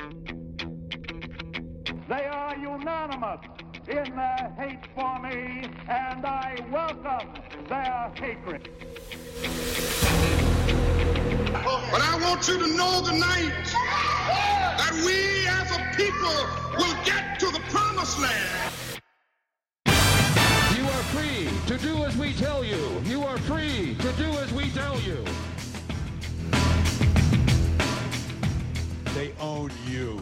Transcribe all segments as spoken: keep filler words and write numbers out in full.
They are unanimous in their hate for me, and I welcome their hatred. But I want you to know tonight that we as a people will get to the promised land. You are free to do as we tell you. You are free to do as we tell you. They own you.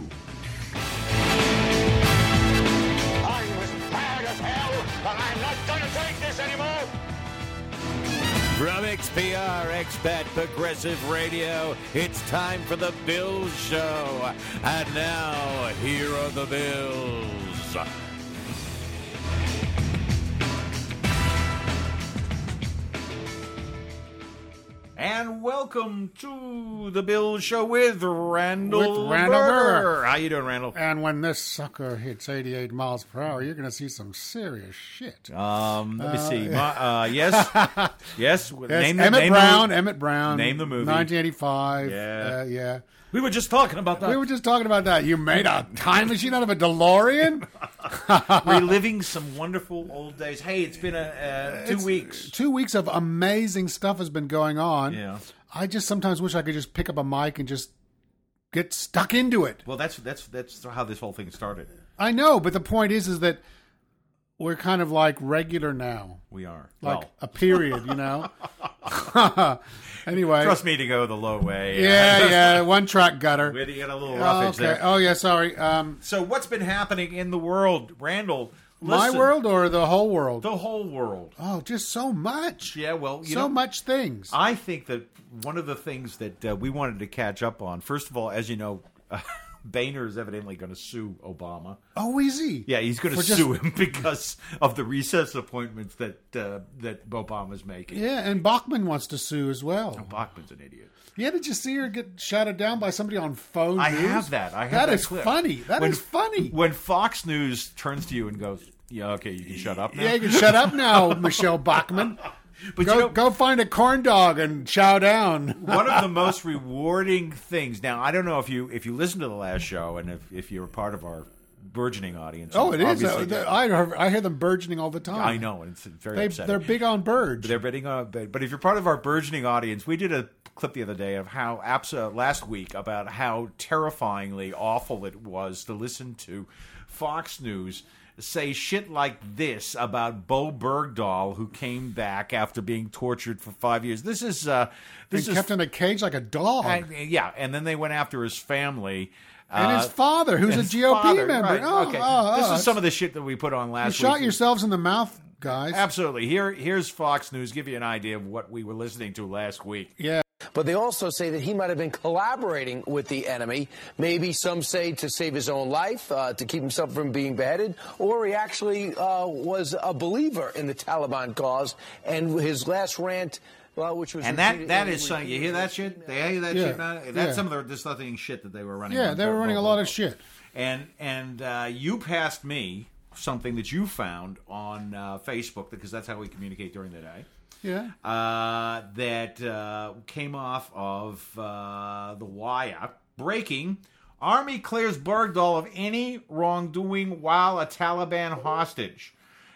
I'm as mad as hell, and I'm not gonna take this anymore. From X P R, Expat Progressive Radio, it's time for the Bills Show. And now, here are the Bills. And welcome to the Bills Show with Randall, with Randall Berger. Berger. How you doing, Randall? And when this sucker hits eighty-eight miles per hour, you're going to see some serious shit. Um, let me Uh, see. My, uh, yes, yes. Yes, Name the, Emmett name Brown. The, Emmett Brown. Name the movie. nineteen eighty-five. Yeah, uh, yeah. We were just talking about that. We were just talking about that. You made a time machine out of a DeLorean? Reliving some wonderful old days. Hey, it's been a uh, two It's- weeks. Two weeks of amazing stuff has been going on. Yeah. I just sometimes wish I could just pick up a mic and just get stuck into it. Well, that's that's that's how this whole thing started. I know, but the point is, is that we're kind of like regular now. We are Like well. a period, you know? Anyway. Trust me to go the low way. Yeah, yeah, one track gutter. We get a little Oh, roughage okay. there. Oh, yeah, sorry. Um, So what's been happening in the world, Randall? my listen, world or the whole world? the whole world. Oh, just so much. Yeah, well, you so know, much things. I think that one of the things that uh, we wanted to catch up on, first of all, as you know, uh, Boehner is evidently going to sue Obama. Oh, easy. Yeah, he's going to For just- sue him because of the recess appointments that uh, that Obama's making. Yeah, and Bachman wants to sue as well. Bachman's an idiot. Yeah, did you see her get shouted down by somebody on phone I news? have that. I have That that is clip. funny. That is When- funny. When Fox News turns to you and goes, "Yeah, okay, you can shut up now." Yeah, you can shut up now, Michelle Bachman. But go, you know, go find a corn dog and chow down. one of the most rewarding things. Now, I don't know if you if you listened to the last show and if, if you're a part of our burgeoning audience. Oh, it is. obviously- Uh, the- I, I hear them burgeoning all the time. I know, and it's very They, upsetting. they're big on birds. They're bidding on, but but if you're part of our burgeoning audience, we did a clip the other day of how APSA last week about how terrifyingly awful it was to listen to Fox News say shit like this about Bo Bergdahl, who came back after being tortured for five years. This is uh, this and is kept in a cage like a dog. uh, yeah, and then they went after his family. and uh, his father, who's and a his G O P father, member. right, Oh, okay. oh, this oh, is some of the shit that we put on You last shot week. yourselves in the mouth, guys. Absolutely. Here, here's Fox News. Give you an idea of what we were listening to last week. Yeah. But they also say that he might have been collaborating with the enemy. Maybe some say to save his own life, uh, to keep himself from being beheaded, or he actually uh, was a believer in the Taliban cause. And his last rant, well, which was And that repeated- that is something. You hear that shit? They hear that Yeah, shit now? That's yeah. some of the disgusting shit that they were running. Yeah, on they were Bo- running a Bo- lot Bo- of shit. And and uh, you passed me something that you found on uh, Facebook, because that's how we communicate during the day. Yeah. Uh, that uh, came off of uh, The Wire. Breaking: Army clears Bergdahl of any wrongdoing while a Taliban hostage.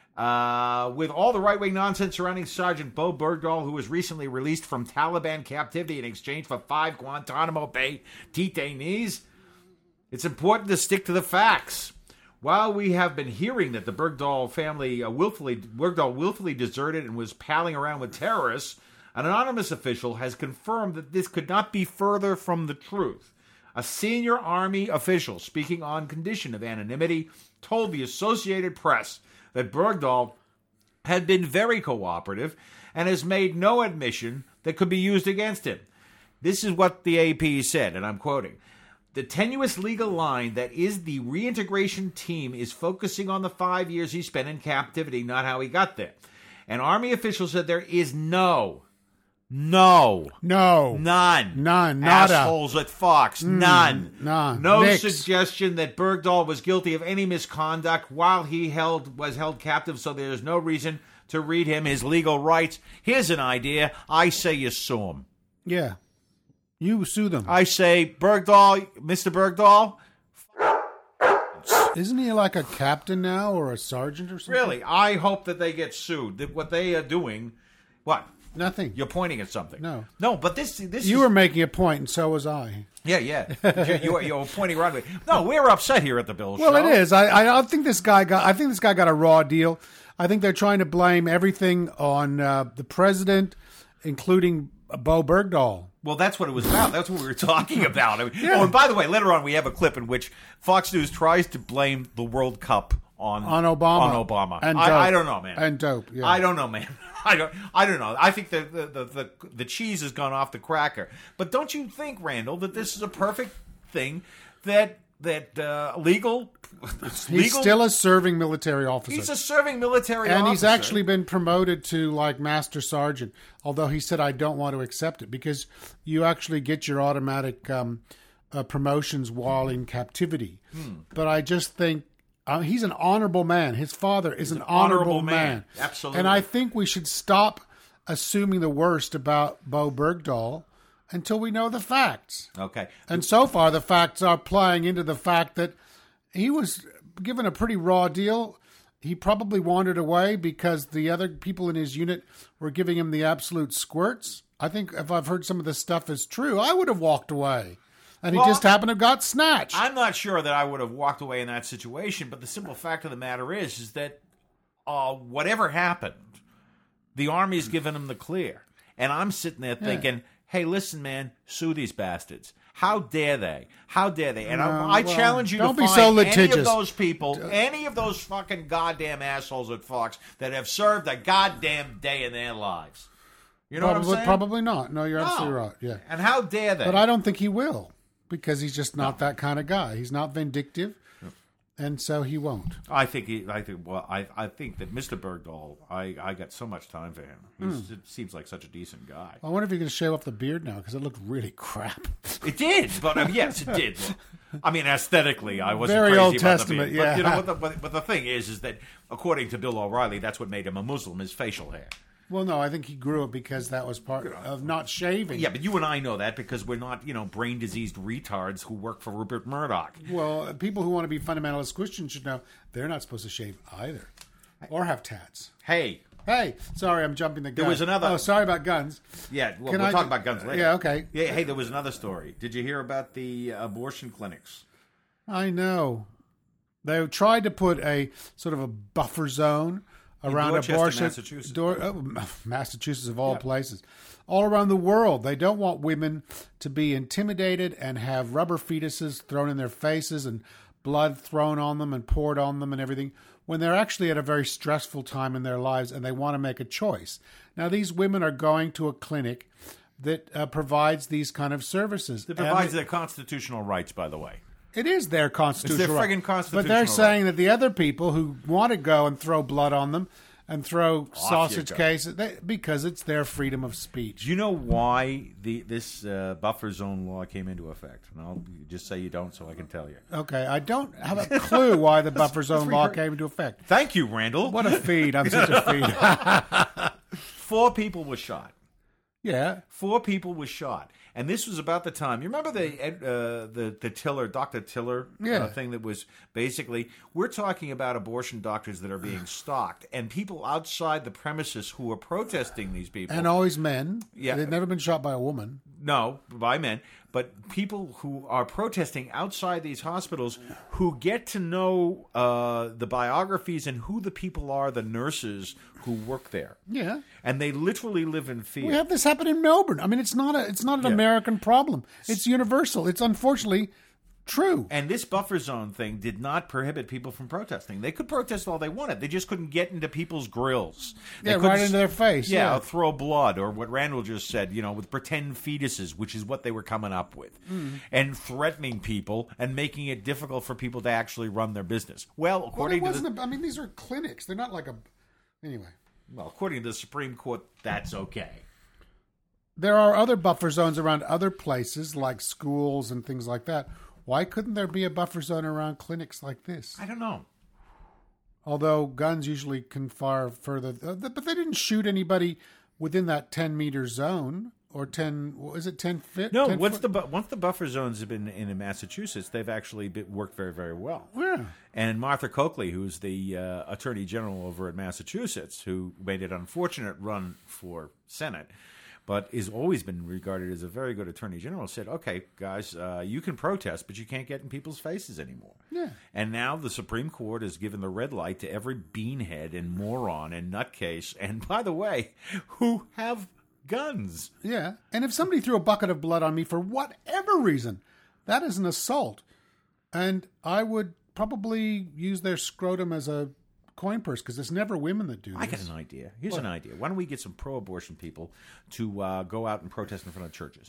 Uh, with all the right-wing nonsense surrounding Sergeant Bo Bergdahl, who was recently released from Taliban captivity in exchange for five Guantanamo Bay detainees, it's important to stick to the facts. While we have been hearing that the Bergdahl family uh, willfully Bergdahl willfully deserted and was palling around with terrorists, an anonymous official has confirmed that this could not be further from the truth. A senior Army official, speaking on condition of anonymity, told the Associated Press that Bergdahl had been very cooperative and has made no admission that could be used against him. This is what the A P said, and I'm quoting: "The tenuous legal line that is the reintegration team is focusing on the five years he spent in captivity, not how he got there." An Army official said there is no, no, No. none, None. Nada. assholes at Fox, none, none. no Nix. suggestion that Bergdahl was guilty of any misconduct while he held was held captive. So there is no reason to read him his legal rights. Here's an idea: I say you sue him. Yeah. You sue them. I say, Bergdahl, Mister Bergdahl, Isn't he like a captain now or a sergeant or something? Really, I hope that they get sued. That what they are doing, what? Nothing. You're pointing at something. No. No, but this... this You is, were making a point, and so was I. Yeah, yeah. you, you, you're pointing right away. No, we're upset here at the Bill Well, Show. it is. I, I don't think this guy got... I think this guy got a raw deal. I think they're trying to blame everything on uh, the president, including Bo Bergdahl. Well, that's what it was about. That's what we were talking about. I mean, Yeah. Oh, and by the way, later on we have a clip in which Fox News tries to blame the World Cup on On Obama. On Obama. And I, dope. I don't know, man. And dope, yeah. I don't know, man. I don't. I don't know. I think the the, the the the cheese has gone off the cracker. But don't you think, Randall, that this is a perfect thing that that uh, legal? He's legal, still a serving military officer. He's a serving military and officer. he's actually been promoted to like master sergeant, although he said, I don't want to accept it because you actually get your automatic um, uh, promotions while in captivity. Hmm. But I just think uh, he's an honorable man. His father is an, an honorable, honorable man. man. Absolutely. And I think we should stop assuming the worst about Bo Bergdahl until we know the facts. Okay. And so far, the facts are playing into the fact that he was given a pretty raw deal. He probably wandered away because the other people in his unit were giving him the absolute squirts. I think if I've heard some of this stuff is true, I would have walked away. And he well, just happened to have got snatched. I'm not sure that I would have walked away in that situation, but the simple fact of the matter is, is that uh, whatever happened, the Army's given him the clear. And I'm sitting there thinking, yeah. hey, listen, man, sue these bastards. How dare they? How dare they? And no, I, I well, challenge you to don't be find so any litigious. of those people, any of those fucking goddamn assholes at Fox that have served a goddamn day in their lives. You know probably, what I'm saying? Probably not. No, you're no. absolutely right. Yeah. And how dare they? But I don't think he will because he's just not no. that kind of guy. He's not vindictive. And so he won't. I think he. I think. Well, I. I think that Mister Bergdahl. I. I got so much time for him. He mm. It seems like such a decent guy. I wonder if you're going to shave off the beard now because it looked really crap. It did, but um, yes, it did. I mean, aesthetically, I wasn't very crazy Old about Testament. the beard. Yeah. But you know, what the, but, but the thing is, is that according to Bill O'Reilly, that's what made him a Muslim: his facial hair. Well, no, I think he grew it because that was part of not shaving. Yeah, but you and I know that because we're not, you know, brain-diseased retards who work for Rupert Murdoch. Well, people who want to be fundamentalist Christians should know they're not supposed to shave either or have tats. Hey. Hey, sorry, I'm jumping the gun. There was another... Oh, sorry about guns. Yeah, well, Can we'll I... talk about guns later. Yeah, okay. Yeah, hey, there was another story. Did you hear about the abortion clinics? I know. They tried to put a sort of a buffer zone around Dorchester, abortion, Massachusetts. Dor- oh, Massachusetts of all yeah. places, all around the world. They don't want women to be intimidated and have rubber fetuses thrown in their faces and blood thrown on them and poured on them and everything when they're actually at a very stressful time in their lives and they want to make a choice. Now, these women are going to a clinic that uh, provides these kind of services. That provides and their constitutional rights, by the way. It is their constitutional It's their right. friggin' constitutional But they're right. saying that the other people who want to go and throw blood on them and throw Off sausage cases, they, because it's their freedom of speech. Do you know why the this uh, buffer zone law came into effect? And I'll just say you don't so I can tell you. Okay, I don't have a clue why the buffer zone law came into effect. Thank you, Randall. What a feed. I'm such a feed. Four people were shot. Yeah. Four people were shot. And this was about the time. You remember the uh, the the Tiller, Doctor Tiller yeah. uh, thing that was basically, we're talking about abortion doctors that are being stalked and people outside the premises who are protesting these people. And always men. Yeah. They've never been shot by a woman. No, by men. But people who are protesting outside these hospitals who get to know uh, the biographies and who the people are, the nurses who work there. Yeah. And they literally live in fear. We have this happen in Melbourne. I mean, it's not a, it's not an Yeah. American problem. It's universal. It's unfortunately true. And this buffer zone thing did not prohibit people from protesting. They could protest all they wanted. They just couldn't get into people's grills. They Yeah, couldn't right s- into their face. Yeah, Yeah. or throw blood, or what Randall just said, you know, with pretend fetuses, which is what they were coming up with, Mm. and threatening people and making it difficult for people to actually run their business. Well, Well, it according to wasn't the, a, I mean, these are clinics. They're not like a... Anyway. well, according to the Supreme Court, that's okay. There are other buffer zones around other places, like schools and things like that. Why couldn't there be a buffer zone around clinics like this? I don't know. Although guns usually can fire further. But they didn't shoot anybody within that ten-meter zone or ten. What is it ten feet? No, ten once foot? the bu- once the buffer zones have been in Massachusetts, they've actually been, worked very very well. Yeah. And Martha Coakley, who's the uh, Attorney General over at Massachusetts, who made an unfortunate run for Senate, but has always been regarded as a very good Attorney General, said, okay, guys, uh, you can protest, but you can't get in people's faces anymore. Yeah. And now the Supreme Court has given the red light to every beanhead and moron and nutcase, and by the way, who have guns. Yeah. And if somebody threw a bucket of blood on me for whatever reason, that is an assault. And I would probably use their scrotum as a coin purse, because it's never women that do this. I got an idea. Here's What? an idea. Why don't we get some pro-abortion people to uh, go out and protest in front of churches?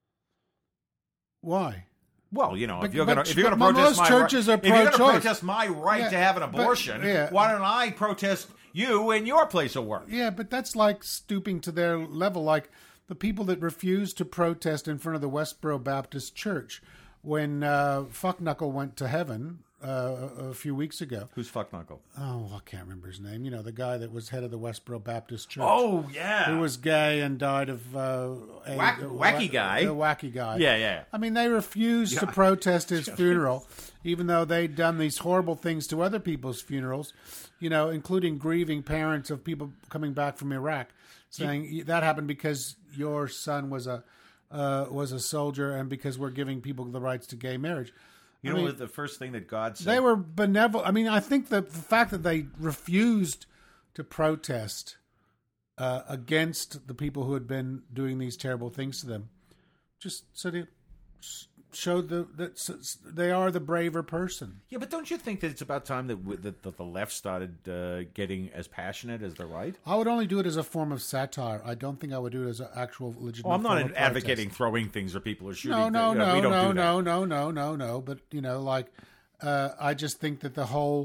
Why? Well, you know, But- if you're but- going to if you're going but to protest most my churches right, are if you're going to pro-choice. protest my right Yeah, to have an but- abortion, yeah. why don't I protest you in your place of work? Yeah, but that's like stooping to their level. Like the people that refused to protest in front of the Westboro Baptist Church when uh, Fuckknuckle went to heaven uh, a few weeks ago. Who's Fuckknuckle? Oh, I can't remember his name. You know, the guy that was head of the Westboro Baptist Church. Oh, yeah. Who was gay and died of... Uh, a, Whack- a- wacky guy. The wacky guy. Yeah, yeah. I mean, they refused to protest his funeral, even though they'd done these horrible things to other people's funerals, you know, including grieving parents of people coming back from Iraq, saying that happened because your son was a uh, was a soldier and because we're giving people the rights to gay marriage. You I know mean, what the first thing that God said? they were benevolent. I mean, I think that the fact that they refused to protest uh, against the people who had been doing these terrible things to them just sort of showed the, that s- they are the braver person. Yeah, but don't you think that it's about time that, w- that, that the left started uh, getting as passionate as the right? I would only do it as a form of satire. I don't think I would do it as an actual legitimate Well, I'm not form of advocating protest. throwing things or people are shooting. No, no, things. You know, no, we don't no, do that. no, no, no, no, no. But you know, like, uh, I just think that the whole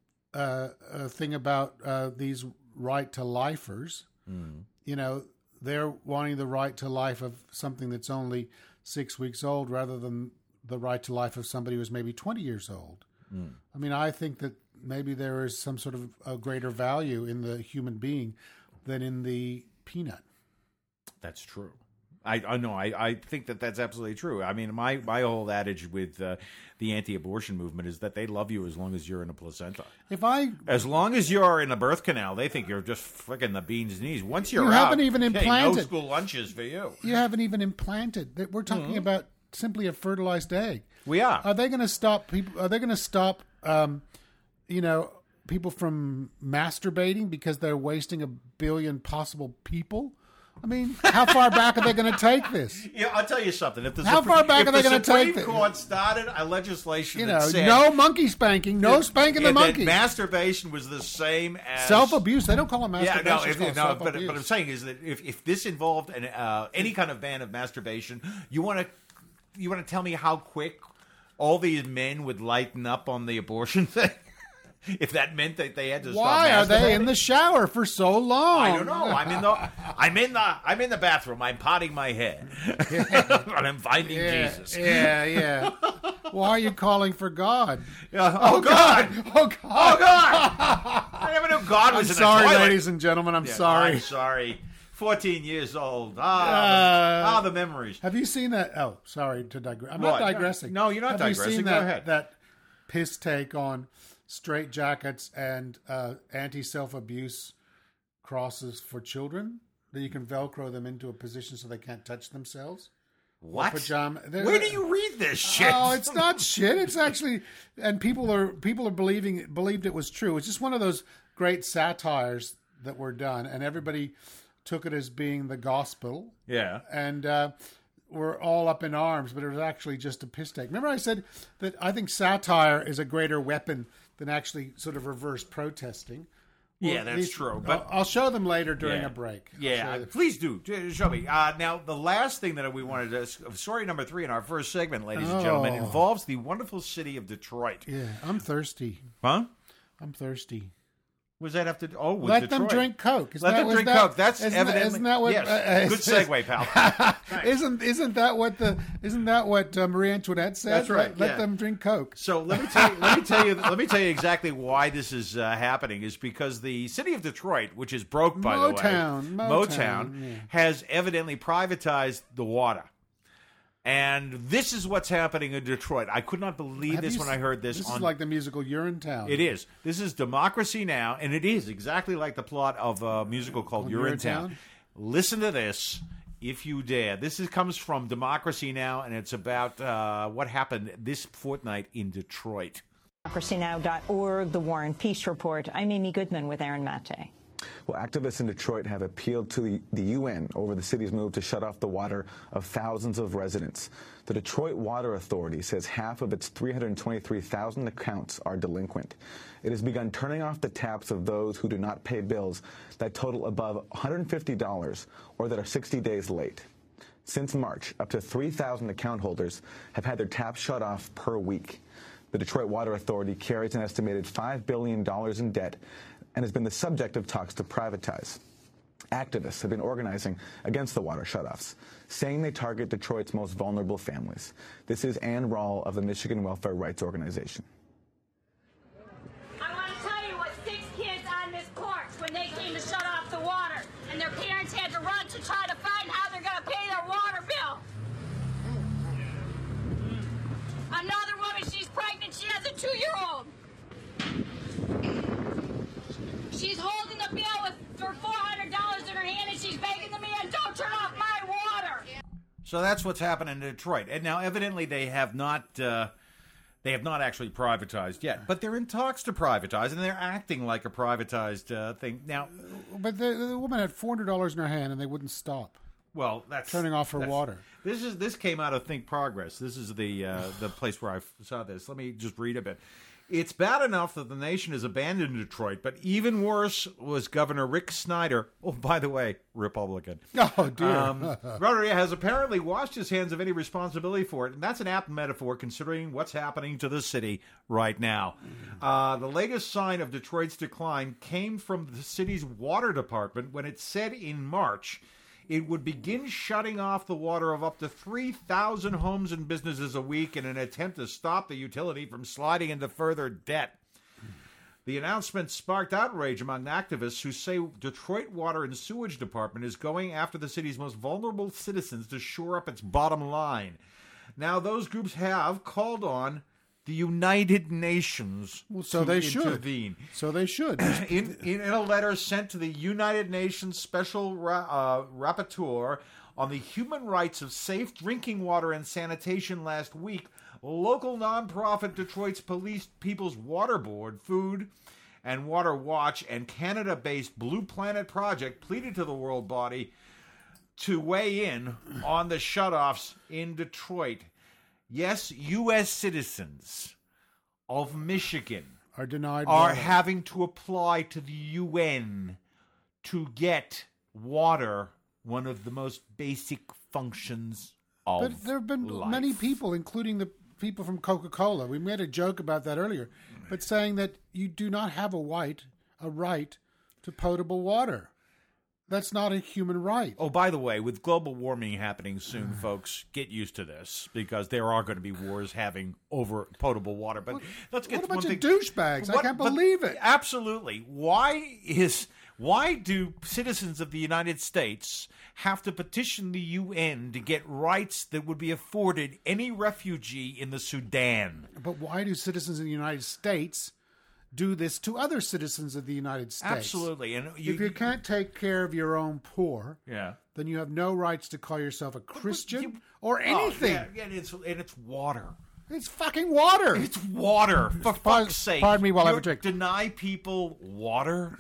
uh, uh, thing about uh, these right to lifers, Mm. you know, they're wanting the right to life of something that's only six weeks old, rather than the right to life of somebody who's maybe twenty years old. Mm. I mean, I think that maybe there is some sort of a greater value in the human being than in the peanut. That's true. I, I know. I, I think that that's absolutely true. I mean, my, my whole adage with uh, the anti-abortion movement is that they love you as long as you're in a placenta. If I As long as you're in a birth canal, they think you're just freaking the beans knees. Once you're You out, haven't even hey, implanted. no school lunches for you. You haven't even implanted. That we're talking about simply a fertilized egg. We are. Are they going to stop people? Are they going to stop, um, you know, people from masturbating because they're wasting a billion possible people? I mean, how far back are they going to take this? Yeah, I'll tell you something. If the How Supre- far back if are they the gonna Supreme take it? Court started a legislation You that know, said no monkey spanking, no spanking the that monkey. masturbation was the same as Self abuse. They don't call it Yeah, masturbation. no, it's if, called no but, self-abuse. but I'm saying is that if, if this involved an, uh, any kind of ban of masturbation, you want to you want to tell me how quick all these men would lighten up on the abortion thing? If that meant that they had to Why stop are they in masturbating? the shower for so long? I don't know. I'm in the I'm in the I'm in the bathroom. I'm potting my head, and I'm finding Yeah, Jesus. yeah, yeah. Why are you calling for God? Yeah, oh, God! Oh God! Oh God! I never knew God I'm was in sorry, the toilet. ladies and gentlemen. I'm Yeah, sorry. I'm sorry. Fourteen years old. Ah, Uh, the, ah, the memories. Have you seen that? Oh, sorry to digress. I'm What? not digressing. No, you're not Have digressing. You seen Go that, ahead. That piss take on straight jackets and uh, anti self abuse crosses for children that you can Velcro them into a position so they can't touch themselves. What? Pajama. They're- Where do you read this shit? Oh, it's not shit. It's actually, and people are people are believing believed it was true. It's just one of those great satires that were done, and everybody took it as being the gospel. Yeah. And uh, we're all up in arms, but it was actually just a piss take. Remember I said that I think satire is a greater weapon than actually sort of reverse protesting. Yeah, Well, that's these- true. But I'll, I'll show them later during yeah. a break. I'll Yeah, show you. please do. Show me. Uh, now, the last thing that we wanted to... Story number three in our first segment, ladies and gentlemen, Oh. involves the wonderful city of Detroit. Yeah, I'm thirsty. Huh? I'm thirsty. Was that have to? Oh, with let Detroit. them drink Coke. Isn't Let that, them drink that, Coke. That's isn't evidently. That, isn't that what? Yes. Uh, Good segue, pal. isn't isn't that what the? Isn't that what uh, Marie Antoinette said? That's right. Let, let yeah. them drink Coke. So let me tell you. Let me tell you. Let me tell you exactly why this is uh, happening. Is because the city of Detroit, which is broke by Motown, the way, Motown, Motown yeah. has evidently privatized the water. And this is what's happening in Detroit. I could not believe Have this you when s- I heard this. This on, is like the musical Urinetown. It is. This is Democracy Now!, and it is exactly like the plot of a musical called Urinetown. Urinetown? Listen to this, if you dare. This is, comes from Democracy Now!, and it's about uh, what happened this fortnight in Detroit. democracy now dot org, the War and Peace Report. I'm Amy Goodman with Aaron Mate. Well, activists in Detroit have appealed to the, the U N over the city's move to shut off the water of thousands of residents. The Detroit Water Authority says half of its three hundred twenty-three thousand accounts are delinquent. It has begun turning off the taps of those who do not pay bills that total above one hundred fifty dollars or that are sixty days late. Since March, up to three thousand account holders have had their taps shut off per week. The Detroit Water Authority carries an estimated five billion dollars in debt and has been the subject of talks to privatize. Activists have been organizing against the water shutoffs, saying they target Detroit's most vulnerable families. This is Ann Rawl of the Michigan Welfare Rights Organization. I want to tell you what six kids on this porch when they came to shut off the water, and their parents had to run to try to find how they're going to pay their water bill. Another woman, she's pregnant, she has a two-year-old. She's holding the bill with for four hundred dollars in her hand, and she's begging the man, don't turn off my water. So that's what's happening in Detroit. And now, evidently, they have not uh, they have not actually privatized yet, but they're in talks to privatize, and they're acting like a privatized uh, thing now. But the, the woman had four hundred dollars in her hand, and they wouldn't stop. Well, that's turning off her that's, water. This is this came out of Think Progress. This is the uh, the place where I saw this. Let me just read a bit. It's bad enough that the nation has abandoned Detroit, but even worse was Governor Rick Snyder. Oh, by the way, Republican. Oh, dear. Um, Rotary has apparently washed his hands of any responsibility for it, and that's an apt metaphor considering what's happening to the city right now. Uh, the latest sign of Detroit's decline came from the city's water department when it said in March it would begin shutting off the water of up to three thousand homes and businesses a week in an attempt to stop the utility from sliding into further debt. The announcement sparked outrage among activists who say Detroit Water and Sewage Department is going after the city's most vulnerable citizens to shore up its bottom line. Now, those groups have called on the United Nations well, so to they intervene. Should. So they should. in, in, in a letter sent to the United Nations Special Ra- uh, Rapporteur on the human rights of safe drinking water and sanitation last week, local nonprofit Detroit's Police People's Water Board, Food and Water Watch, and Canada-based Blue Planet Project pleaded to the world body to weigh in on the shutoffs in Detroit. Yes, U S citizens of Michigan are denied are water. having to apply to the U N to get water, one of the most basic functions of life. But there have been life. many people, including the people from Coca-Cola. We made a joke about that earlier, but saying that you do not have a right, a right to potable water. That's not a human right. Oh, by the way, with global warming happening soon, folks, get used to this because there are going to be wars having over potable water. But what, let's get what a bunch one of thing. douchebags! What, I can't believe it. Absolutely. Why is why do citizens of the United States have to petition the U N to get rights that would be afforded any refugee in the Sudan? But why do citizens of the United States do this to other citizens of the United States? Absolutely. And you, if you can't take care of your own poor, yeah, then you have no rights to call yourself a Christian you, or anything. Oh, yeah, and it's and it's water. It's fucking water. It's water. For pardon, fuck's sake. Pardon me while you I have a drink. Deny people water?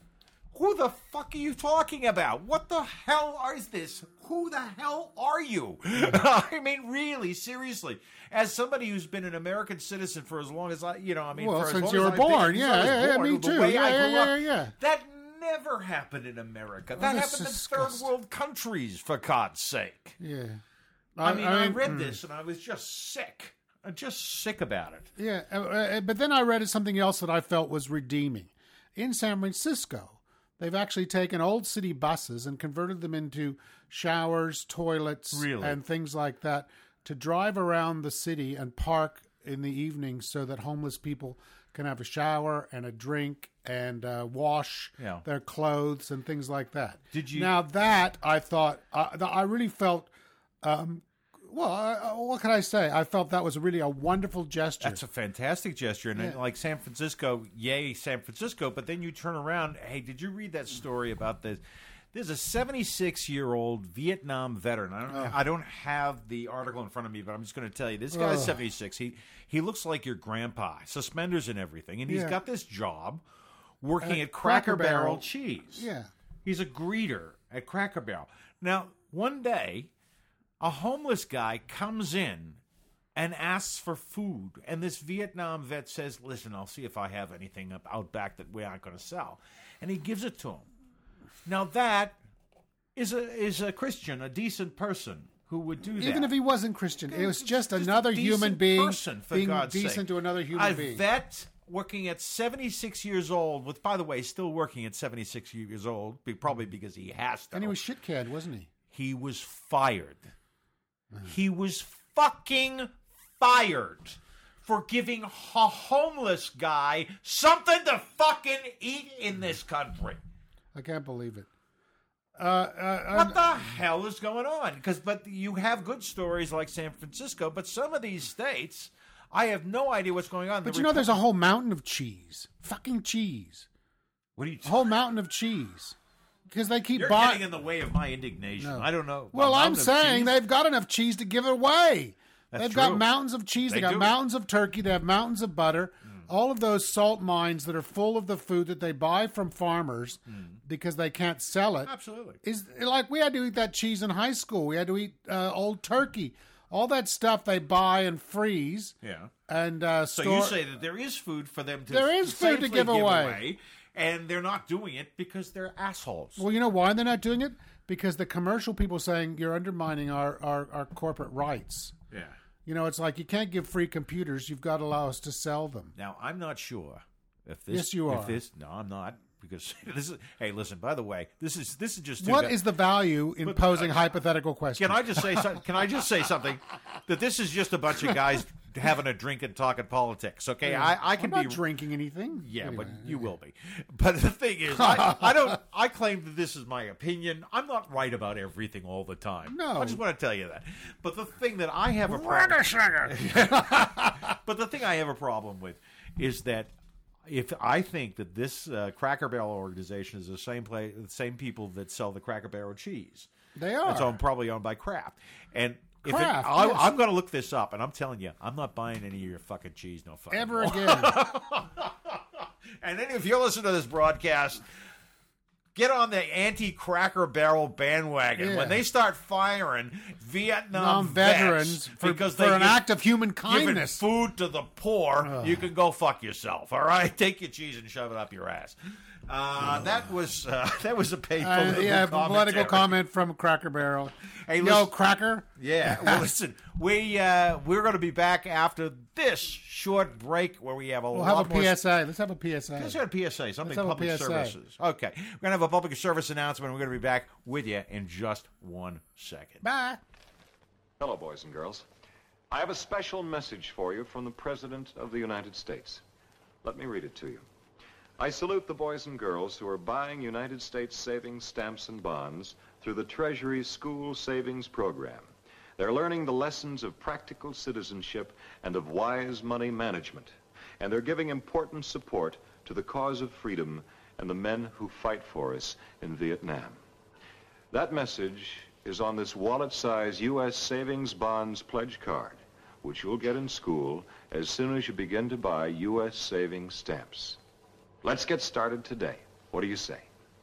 Who the fuck are you talking about? What the hell is this? Who the hell are you? I mean, really, seriously. As somebody who's been an American citizen for as long as I, you know, I mean, well, for as since long you were as I've born, been, yeah, yeah, yeah, born, me the too. way Yeah, I yeah, grew yeah, up, yeah. That never happened in America. That oh, happened in disgusting. third world countries, for God's sake. Yeah. I, I mean, I, I read mm. this and I was just sick. I'm just sick about it. Yeah, uh, uh, but then I read something else that I felt was redeeming. in San Francisco. They've actually taken old city buses and converted them into showers, toilets, Really? and things like that to drive around the city and park in the evening so that homeless people can have a shower and a drink and uh, wash Yeah. their clothes and things like that. Did you- Now that I thought, uh, I really felt, um, well, uh, what can I say? I felt that was really a wonderful gesture. That's a fantastic gesture. And Yeah. like San Francisco, yay, San Francisco. But then you turn around. Hey, did you read that story about this? There's a seventy-six-year-old Vietnam veteran. I don't, Oh. I don't have the article in front of me, but I'm just going to tell you. This guy's Oh. seventy-six. He he looks like your grandpa, suspenders and everything. And he's Yeah. got this job working At at Cracker, Cracker Barrel, Barrel. Cheese. Yeah. He's a greeter at Cracker Barrel. Now, one day, a homeless guy comes in and asks for food. And this Vietnam vet says, listen, I'll see if I have anything up out back that we aren't going to sell. And he gives it to him. Now, that is a is a Christian, a decent person who would do that. Even if he wasn't Christian, it was just, Just a another human decent being person, for being God's decent sake. to another human a being. vet working at seventy-six years old, with, by the way, still working at seventy-six years old, be- probably because he has to. And he was shit canned, wasn't he? He was fired. He was fucking fired for giving a homeless guy something to fucking eat in this country. I can't believe it. Uh, uh, What uh, the hell is going on? Because, but you have good stories like San Francisco, but some of these states, I have no idea what's going on. But The you know, there's a Repub- whole mountain of cheese. Fucking cheese. What are you? A whole mountain of cheese. Because they keep You're buying. getting in the way of my indignation. No. I don't know. Well, A I'm mountain of saying cheese? they've got enough cheese to give it away. That's they've true. got mountains of cheese. They, They got do. mountains of turkey. They have mountains of butter. All of those salt mines that are full of the food that they buy from farmers because they can't sell it. Absolutely. Is like we had to eat that cheese in high school. We had to eat uh, old turkey. All that stuff they buy and freeze. Yeah. And uh, So store. you say that there is food for them to There is food to safely give away. and they're not doing it because they're assholes. Well, you know why they're not doing it? Because the commercial people saying you're undermining our, our, our corporate rights. Yeah. You know, it's like you can't give free computers. You've got to allow us to sell them. Now, I'm not sure if this. Yes, you if are. This, no, I'm not, because this is. Hey, listen. By the way, this is this is just. What is the value in But, posing uh, hypothetical questions? Can I just say? some- Can I just say something? That this is just a bunch of guys having a drink and talking politics. Okay, Yeah. I, I can I'm not be drinking anything. Yeah, Anyway, but you will be. But the thing is, I, I don't. I claim that this is my opinion. I'm not right about everything all the time. No. I just want to tell you that. But the thing that I have a Wait problem. a second. But the thing I have a problem with is that if I think that this uh, Cracker Barrel organization is the same place, the same people that sell the Cracker Barrel cheese. They are. It's owned, probably owned by Kraft. And if it, Kraft, I, yes. I'm going to look this up, and I'm telling you, I'm not buying any of your fucking cheese, no fucking Ever more. again. And then if you're listening to this broadcast, get on the anti-Cracker Barrel bandwagon. Yeah. When they start firing Vietnam Non-veterans vets for, because for they an give- act of human giving kindness. food to the poor, you can go fuck yourself. All right, take your cheese and shove it up your ass. Uh, that was uh, that was a paid Uh, political yeah, commentary. political comment from Cracker Barrel. Hey, Yo, listen- Cracker. Yeah. Well, listen, we uh, we're going to be back after this short break where we have a We'll lot have a more. P S A. Let's have a P S A. Let's have a P S A, something Let's have a public P S A. services. Okay, we're going to have a public service announcement. We're going to be back with you in just one second. Bye. Hello, boys and girls. I have a special message for you from the President of the United States. Let me read it to you. I salute the boys and girls who are buying United States savings stamps and bonds through the Treasury School Savings Program. They're learning the lessons of practical citizenship and of wise money management. And they're giving important support to the cause of freedom and the men who fight for us in Vietnam. That message is on this wallet-size U S Savings Bonds pledge card, which you'll get in school as soon as you begin to buy U S savings stamps. Let's get started today. What do you say?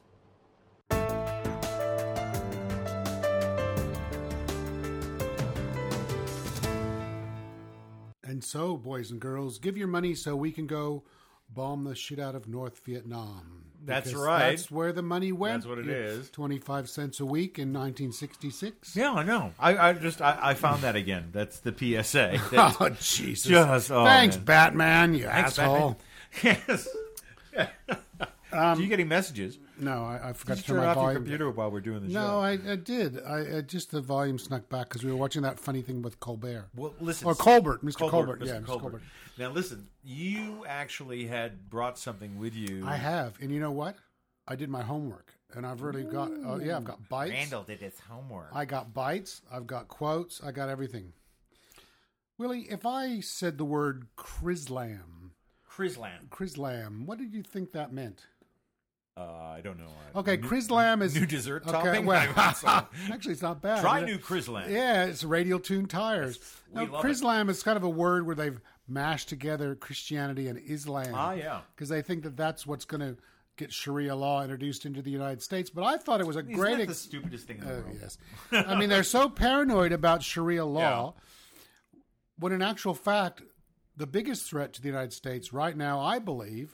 And so, boys and girls, give your money so we can go bomb the shit out of North Vietnam. That's Because right. That's where the money went. That's what it Yeah. is. twenty-five cents a week in nineteen sixty-six. Yeah, I know. I, I just I, I found that again. That's the P S A. That's Oh, Jesus. Just, oh, Thanks, man. Batman, you Thanks, asshole. Batman. Yes. Um, Do you getting messages? No, I, I forgot Did to you turn turn my off your volume. computer while we're doing the show? No, I, I did. I, I just the volume snuck back because we were watching that funny thing with Colbert. Well, listen. Or Colbert, Mister Colbert, Colbert. Mister Yeah, Mister Colbert. Colbert. Now, listen. You actually had brought something with you. I have, and you know what? I did my homework, and I've really got. Oh yeah, I've got bites. Randall did his homework. I got bites. I've got quotes. I got everything. Willie, if I said the word Chrislam, Chrislam, Chrislam, what did you think that meant? Uh, I don't know. Okay, new, Chrislam is new dessert okay, topping. Well, actually, it's not bad. Try You know? new Chrislam. Yeah, it's radial tuned tires. We No, love Chrislam is kind of a word where they've mashed together Christianity and Islam. Ah, yeah. Because they think that that's what's going to get Sharia law introduced into the United States. But I thought it was a Isn't great. that Ex- the stupidest thing in the uh, world? Yes, I mean they're so paranoid about Sharia law, when in actual fact, the biggest threat to the United States right now, I believe,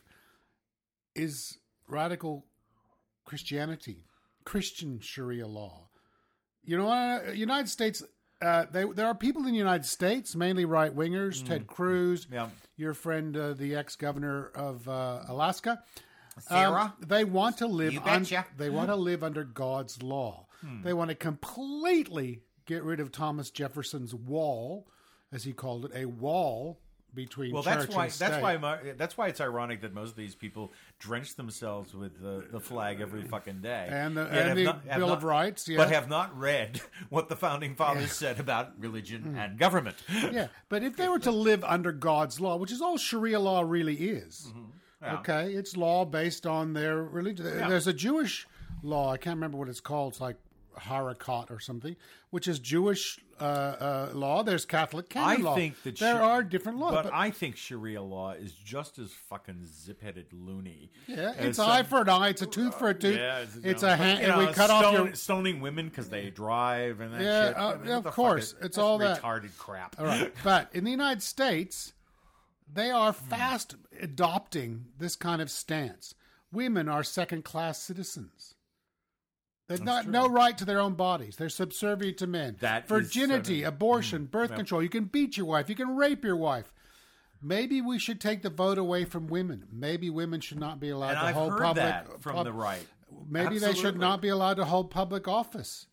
is radical Christianity, Christian Sharia law. You know, uh, United States. Uh, they, there are people in the United States, mainly right wingers. Mm. Ted Cruz, Yeah. your friend, uh, the ex governor of uh, Alaska. Sarah? Um, they want to live. You un- betcha. they want to live under God's law. Hmm. They want to completely get rid of Thomas Jefferson's wall, as he called it, a wall between Well, church that's why. and state. That's why. my- That's why it's ironic that most of these people drench themselves with the, the flag every fucking day, And the- yet and have the not- have Bill not- of Rights, yeah. but have not read what the founding fathers Yeah. said about religion and government. Yeah, but if they were to live under God's law, which is all Sharia law really is, Yeah. okay, it's law based on their religion. Yeah. There's a Jewish law, I can't remember what it's called, it's like Harakat or something, which is Jewish uh, uh, law. There's Catholic canon I law. think that there Sha- are different laws. but, But, I think Sharia law is just as fucking zip-headed loony. yeah, as it's some- eye for an eye, it's a tooth for a tooth. Yeah, it's you know, a hand, you know, and we cut off stone- your. stoning women because they drive and that Yeah, shit. uh, I mean, yeah, what of the fuck course. is- It's that's all that. retarded crap. All right, but in the United States, they are Hmm. fast adopting this kind of stance. Women are second-class citizens. They've not true. no right to their own bodies. They're subservient to men. That is Virginity, sort of- abortion, birth yeah. control. You can beat your wife. You can rape your wife. Maybe we should take the vote away from women. Maybe women should not be allowed And to I've hold heard public. that from pub- the right. Maybe they should Absolutely. not be allowed to hold public office.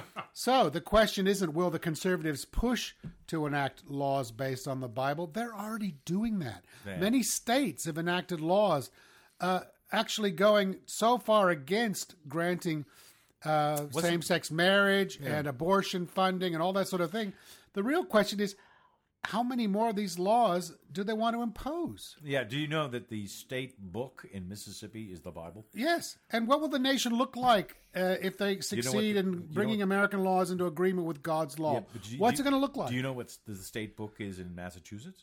So the question isn't, will the conservatives push to enact laws based on the Bible? They're already doing that. Yeah. Many states have enacted laws uh, actually going so far against granting uh, What's same-sex marriage Yeah. and abortion funding and all that sort of thing. The real question is, how many more of these laws do they want to impose? Yeah, do you know that the state book in Mississippi is the Bible? Yes. And what will the nation look like uh, if they what succeed the- in you know bringing what- American laws into agreement with God's law? Yeah, but do you- What's do it you- going to look like? Do you know what the state book is in Massachusetts?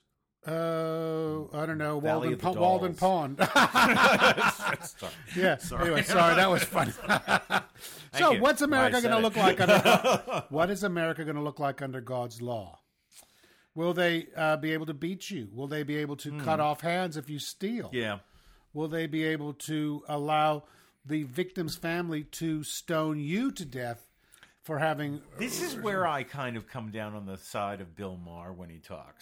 Uh, I don't know. Valley Walden, of the Pond, Walden Dolls. Pond. Sorry. Yeah. Sorry. Anyway, sorry, that was funny. so, you. what's America I said going to it. look like under? What is America going to look like under God's law? Will they uh, be able to beat you? Will they be able to Hmm. cut off hands if you steal? Yeah. Will they be able to allow the victim's family to stone you to death for having? This is where I kind of come down on the side of Bill Maher when he talks.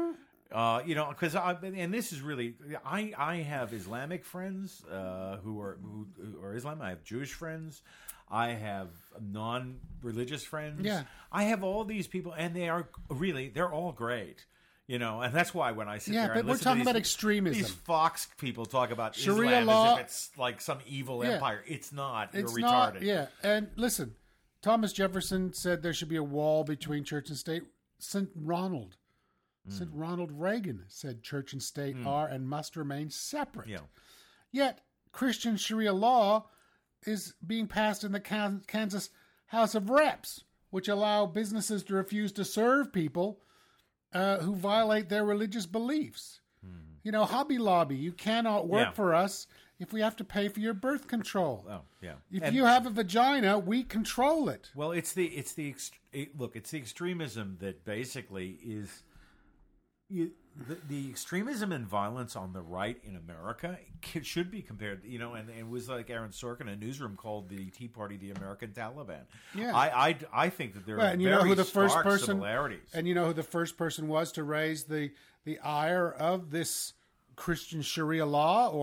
Uh, you know, because I and this is really I I have Islamic friends uh, who are who, who are Islam. I have Jewish friends. I have non-religious friends. Yeah. I have all these people, and they are really they're all great. You know, and that's why when I sit Yeah, there, but and we're listen talking to these, about extremism. These Fox people talk about Sharia Islam law- as if it's like some evil Yeah. empire. It's not. You're It's retarded. not. Yeah, and listen, Thomas Jefferson said there should be a wall between church and state. Saint Ronald, Saint Ronald Reagan said church and state are and must remain separate. Yeah. Yet Christian Sharia law is being passed in the Kan- Kansas House of Reps, which allow businesses to refuse to serve people uh, who violate their religious beliefs. You know, Hobby Lobby, you cannot work Yeah. for us if we have to pay for your birth control. Oh, yeah. If And- you have a vagina, we control it. Well, it's the it's the ext- it, look. It's the extremism that basically is you, the, the extremism and violence on the right in America c- should be compared. You know, and, and it was like Aaron Sorkin, a newsroom called the Tea Party the American Taliban. Yeah. I I, I think that there Well, are and you very know who the first stark person similarities. and you know who the first person was to raise the the ire of this Christian Sharia law or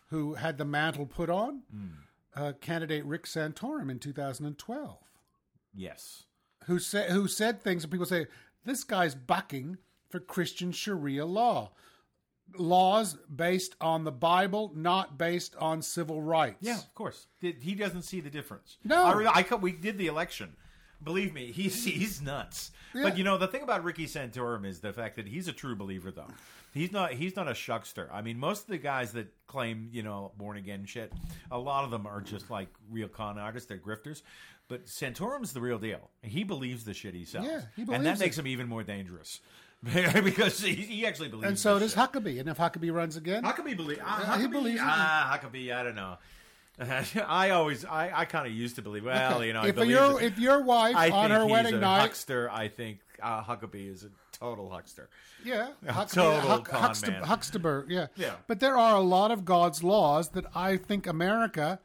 who had the mantle put on? Mm. Uh, candidate Rick Santorum in two thousand twelve. Yes. Who said who said things and people say, this guy's bucking for Christian Sharia law. Laws based on the Bible, not based on civil rights. Yeah, of course. He doesn't see the difference. No. I, I, we did the election. Believe me, he's, he's nuts. Yeah. But, you know, the thing about Ricky Santorum is the fact that he's a true believer, though. He's not He's not a shuckster. I mean, most of the guys that claim, you know, born-again shit, a lot of them are just like real con artists. They're grifters. But Santorum's the real deal. He believes the shit he sells. Yeah, he believes And that it. makes him even more dangerous. Because he, he actually believes. And so does shit. Huckabee. And if Huckabee runs again, Huckabee believes. Uh, uh, Huckabee, he believes. Ah, Huckabee. I don't know. I always, I, I kind of used to believe. Well, okay. you know, I if believe your it. if your wife I on think her he's wedding a night, huckster. I think uh, Huckabee is a total huckster. Yeah, a Huckabee, total Huck, con Huckster, man. Huckstable, yeah. Yeah. But there are a lot of God's laws that I think America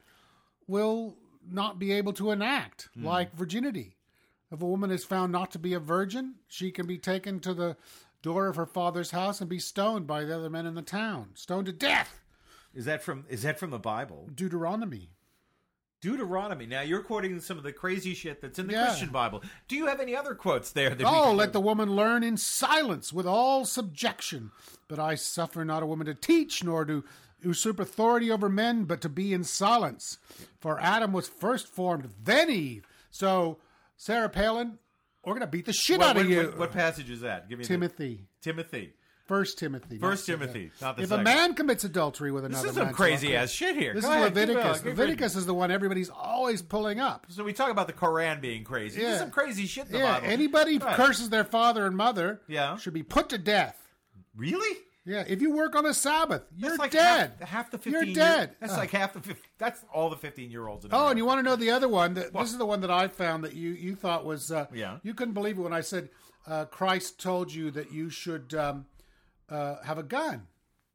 will not be able to enact, Mm. like virginity. If a woman is found not to be a virgin, she can be taken to the door of her father's house and be stoned by the other men in the town, stoned to death. Is that from? Is that from the Bible? Deuteronomy. Deuteronomy. Now you're quoting some of the crazy shit that's in the Yeah. Christian Bible. Do you have any other quotes there? That we Oh, can- let the woman learn in silence with all subjection. But I suffer not a woman to teach, nor to usurp authority over men, but to be in silence. For Adam was first formed, then Eve. So, Sarah Palin, we're going to beat the shit What, out of what, you. what, what passage is that? Give me Timothy. The, Timothy. First Timothy. First not Timothy. second. Not the if second. a man commits adultery with another This is some man, crazy so- ass shit here. This Go is ahead, give, Leviticus. uh, give Leviticus is the one everybody's always pulling up. So we talk about the Koran being crazy. Yeah. There's some crazy shit in the Yeah, Bible. anybody Right. curses their father and mother Yeah. should be put to death. Really? Yeah, if you work on a Sabbath, you're That's like dead. Half, half the fifteen. You're year- dead. That's Uh. like half the. fif- That's all the fifteen-year-olds. Oh, and you want to know the other one? That, this is the one that I found that you, you thought was... Uh, Yeah. You couldn't believe it when I said uh, Christ told you that you should um, uh, have a gun.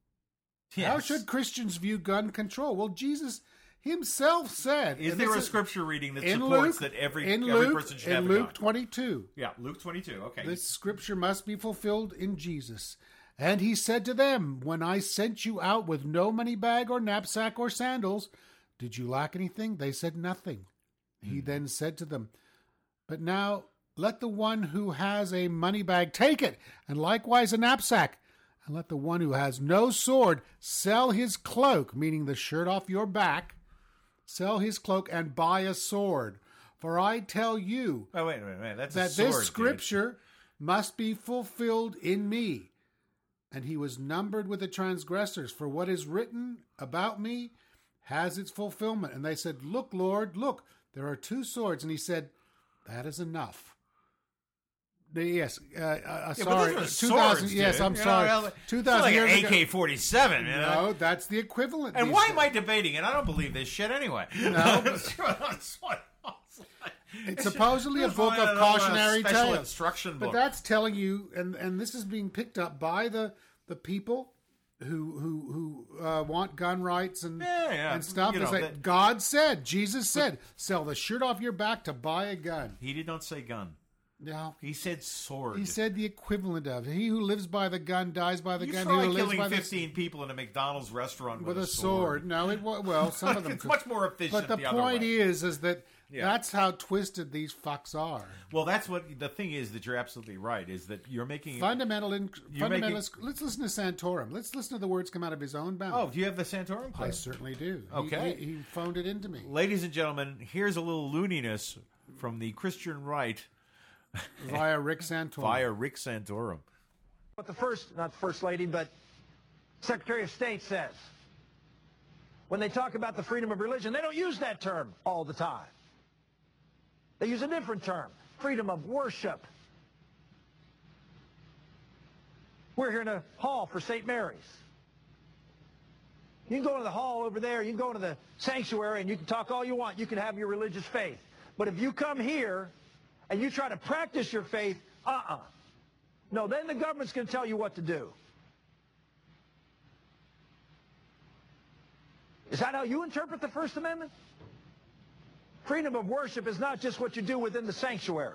Yes. How should Christians view gun control? Well, Jesus himself said... Is and there this a is- scripture reading that in supports Luke- that every in every Luke, person should in have a Luke gun? twenty-two. Yeah, Luke twenty-two. Okay. This scripture must be fulfilled in Jesus. And he said to them, when I sent you out with no money bag or knapsack or sandals, did you lack anything? They said nothing. He then said to them, but now let the one who has a money bag take it, and likewise a knapsack. And let the one who has no sword sell his cloak, meaning the shirt off your back, sell his cloak and buy a sword. For I tell you Oh wait, wait, wait. That's a that sword, this dude. scripture must be fulfilled in me. And he was numbered with the transgressors, for what is written about me has its fulfillment. And they said, look, Lord, look, there are two swords. And he said, that is enough. The- Yes, uh, uh, Yeah, sorry, but those two are thousand. swords, Yes, dude. I'm You know, sorry. well, Two it's thousand like years an ago. A K forty-seven. You know? No, that's the equivalent. And these why days. am I debating it? I don't believe this shit anyway. No. It's what- It's supposedly a It's book like of a, uh, cautionary special tales. instruction But book. that's telling you, and, and this is being picked up by the, the people who who who uh, want gun rights and Yeah, yeah. and stuff. You It's know, like that- God said, Jesus said, sell the shirt off your back to buy a gun. He did not say gun. No, He said sword. he said the equivalent of he who lives by the gun dies by the You gun. try He who lives killing by the fifteen people in a McDonald's restaurant with, with a sword. No, it wa- well, some of them. It's could. much more efficient But the, the other point way. is, is that Yeah. that's how twisted these fucks are. Well, that's what the thing is. That you're absolutely right. Is that you're making Fundamental, in, You're fundamentalist. Let's listen to Santorum. Let's listen to the words come out of his own mouth. Oh, do you have the Santorum? I clip? certainly do. He- Okay. he, he phoned it into me Ladies and gentlemen, here's a little looniness from the Christian right via Rick Santorum. via Rick Santorum. What the first, not the First Lady, but Secretary of State says. When they talk about the freedom of religion, they don't use that term all the time. They use a different term, freedom of worship. We're here in a hall for Saint Mary's. You can go to the hall over there, you can go to the sanctuary, and you can talk all you want. You can have your religious faith. But if you come here and you try to practice your faith, uh-uh. No, then the government's going to tell you what to do. Is that how you interpret the First Amendment? Freedom of worship is not just what you do within the sanctuary.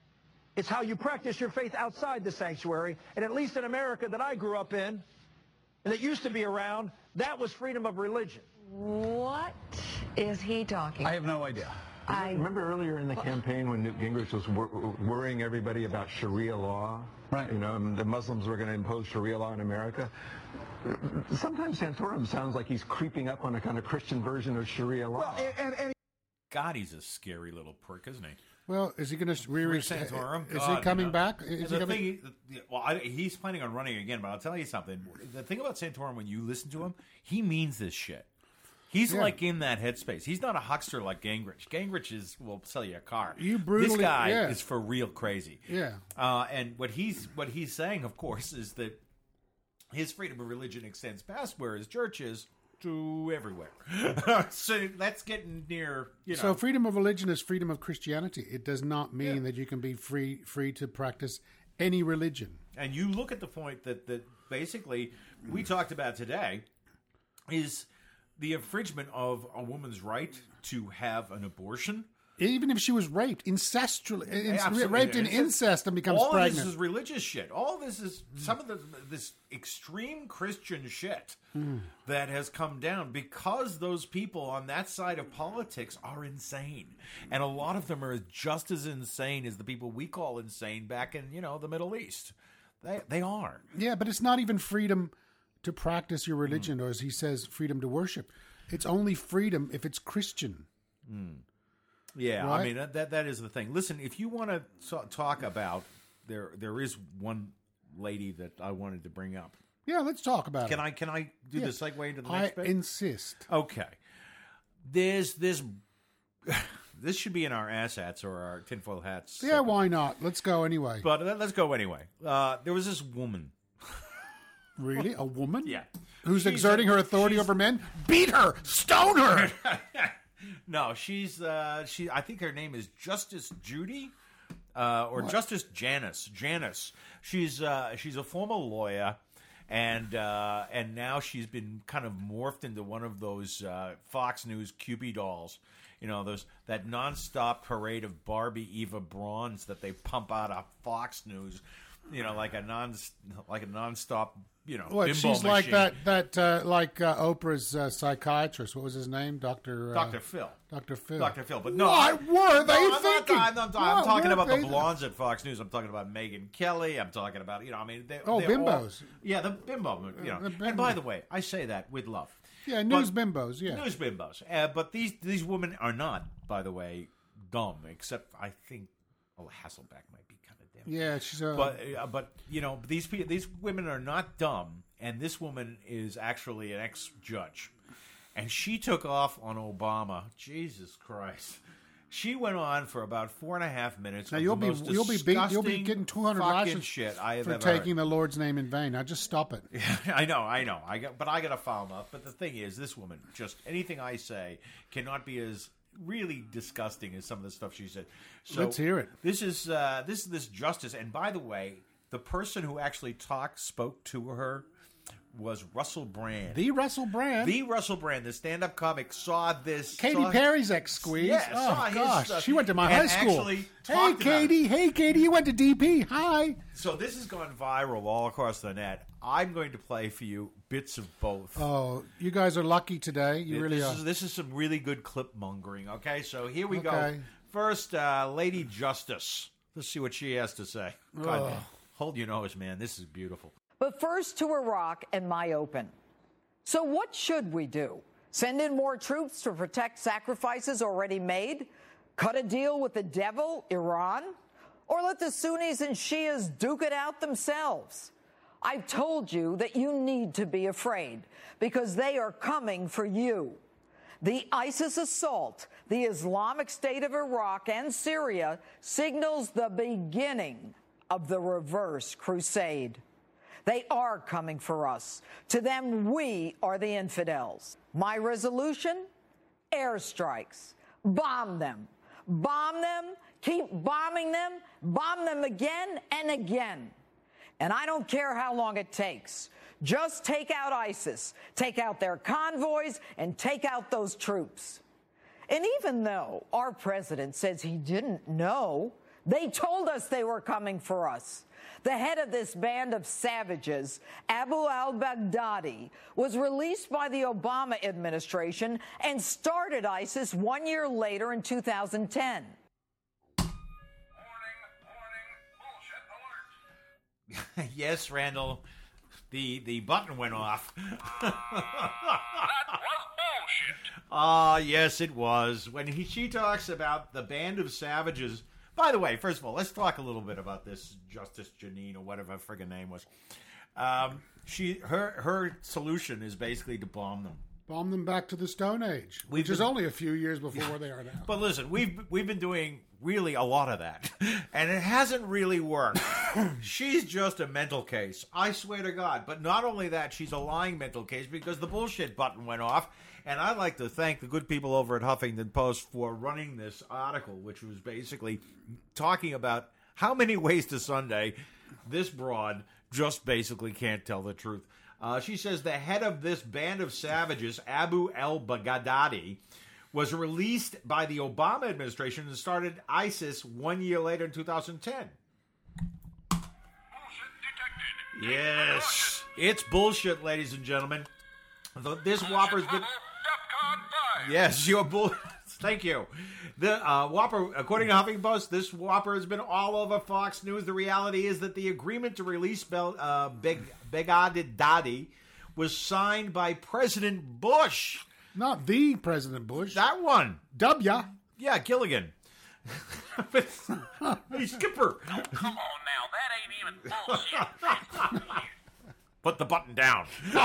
It's how you practice your faith outside the sanctuary. And at least in America that I grew up in, and that used to be around, that was freedom of religion. What is he talking I have no idea. I Remember earlier in the campaign when Newt Gingrich was wor worrying everybody about Sharia law? Right. You know, and the Muslims were going to impose Sharia law in America. Sometimes Santorum sounds like he's creeping up on a kind of Christian version of Sharia law. Well, and, and God, he's a scary little prick, isn't he? Well, is he going to rear Rick his Santorum? Is God, he coming you know. back? And Is the he coming? thing, he- well, I, he's planning on running again, but I'll tell you something. The thing about Santorum, when you listen to him, he means this shit. He's Yeah. like in that headspace. He's not a huckster like Gingrich. Gingrich is will sell you a car. You brutally- This guy yeah. is for real crazy. Yeah. Uh, and what he's what he's saying, of course, is that his freedom of religion extends past where his church is to everywhere. So that's getting near. You know, So freedom of religion is freedom of Christianity. It does not mean that you can be free free to practice any religion. And you look at the point that, that basically we talked about today is the infringement of a woman's right to have an abortion. Even if she was raped, incestually, Absolutely. raped in It's- incest and becomes all pregnant. this is religious shit. All this is some of the this extreme Christian shit Mm. that has come down because those people on that side of politics are insane, and a lot of them are just as insane as the people we call insane back in you know the Middle East. They they are. Yeah, but it's not even freedom to practice your religion, or as he says, freedom to worship. It's only freedom if it's Christian. Mm. Yeah, Right? I mean that, that that is the thing. Listen, if you want to so, talk about there, there is one lady that I wanted to bring up. Yeah, let's talk about Can it. I can I do Yeah. the segue into the I next bit? insist. Okay, there's this. This should be in our assets or our tinfoil hats. Yeah, why not? Let's go anyway. But uh, let's go anyway. Uh, there was this woman. Really? A woman? Yeah. Who's She's exerting a- her authority she's- over men? Beat her! Stone her! No, she's uh, she. I think her name is Justice Judy, uh, or What? Justice Janice. Janice. She's uh, she's a former lawyer, and uh, and now she's been kind of morphed into one of those uh, Fox News Cupid dolls. You know, those that nonstop parade of Barbie Eva Brauns that they pump out of Fox News. You know, like a non like a nonstop. You know, What? bimbo She's like machine. that. That uh, like uh, Oprah's uh, psychiatrist. What was his name? Doctor. Uh, Doctor Phil. Doctor Phil. Doctor Phil. But no, what I- were they no, I'm thinking? Not, I'm, not, I'm What talking were about the they- blondes at Fox News. I'm talking about Megyn Kelly. I'm talking about you know. I mean, they, Oh, they're all- bimbos. yeah, the bimbo. You know. Uh, the bimbo. And by the way, I say that with love. Yeah, news But- bimbos. Yeah. News bimbos. Uh, but these these women are not, by the way, dumb. Except I think oh, Hasselbeck might be kind of damn. Yeah, she's a. But uh, but you know these pe- these women are not dumb, and this woman is actually an ex-judge, and she took off on Obama. Jesus Christ, she went on for about four and a half minutes. Now of you'll the be most you'll be beat, you'll be disgusting getting two hundred fucking lashes shit I have for ever taking heard. the Lord's name in vain. Now just stop it. I know, I know. I got, but I got to foul mouth. But the thing is, this woman, just anything I say cannot be as really disgusting as some of the stuff she said. So Let's hear it. This is uh, this is this justice. And by the way, the person who actually talked, spoke to her, was Russell Brand. The Russell Brand. The Russell Brand, the stand-up comic, saw this. Katy saw, Perry's ex squeeze. Yeah, oh saw his gosh, stuff she went to my high and school. actually Hey talked about Katie, hey Katie, you went to D P. Hi. So this has gone viral all across the net. I'm going to play for you bits of both. Oh, you guys are lucky today. You really this are. Is, this is some really good clip mongering. Okay, so here we go. Okay. First, uh, Lady Justice. Let's see what she has to say. God, Ugh. hold your nose, man. This is beautiful. But first to Iraq and my open. So what should we do? Send in more troops to protect sacrifices already made? Cut a deal with the devil, Iran? Or let the Sunnis and Shias duke it out themselves? I've told you that you need to be afraid because they are coming for you. The ISIS assault, the Islamic State of Iraq and Syria signals the beginning of the reverse crusade. They are coming for us. To them, we are the infidels. My resolution? Airstrikes. Bomb them. Bomb them. Keep bombing them. Bomb them again and again. And I don't care how long it takes. Just take out ISIS, take out their convoys, and take out those troops. And even though our president says he didn't know, they told us they were coming for us. The head of this band of savages, Abu al-Baghdadi, was released by the Obama administration and started ISIS one year later in two thousand ten. Yes, Randall. The the button went off. That was bullshit. Ah, yes, it was. When he, she talks about the band of savages. By the way, first of all, let's talk a little bit about this Justice Janine or whatever her friggin' name was. Um, she her her solution is basically to bomb them. Bomb them back to the Stone Age, We've which is been- only a few years before where they are now. But listen, we've we've been doing really a lot of that, and it hasn't really worked. She's just a mental case, I swear to God. But not only that, she's a lying mental case because the bullshit button went off. And I'd like to thank the good people over at Huffington Post for running this article, which was basically talking about how many ways to Sunday this broad just basically can't tell the truth. Uh, she says the head of this band of savages, Abu al-Baghdadi, was released by the Obama administration and started ISIS one year later in two thousand ten. Yes, it's bullshit, ladies and gentlemen. The, this Whopper's been... Yes, you're bull... Thank you. The uh, Whopper, according to Huffington Post, this Whopper has been all over Fox News. The reality is that the agreement to release Bel, uh, Beg, Baghdadi was signed by President Bush. Not the President Bush. That one. W. Yeah, Gilligan. Hey, Skipper. Oh, come on now. That ain't even bullshit. Put the button down.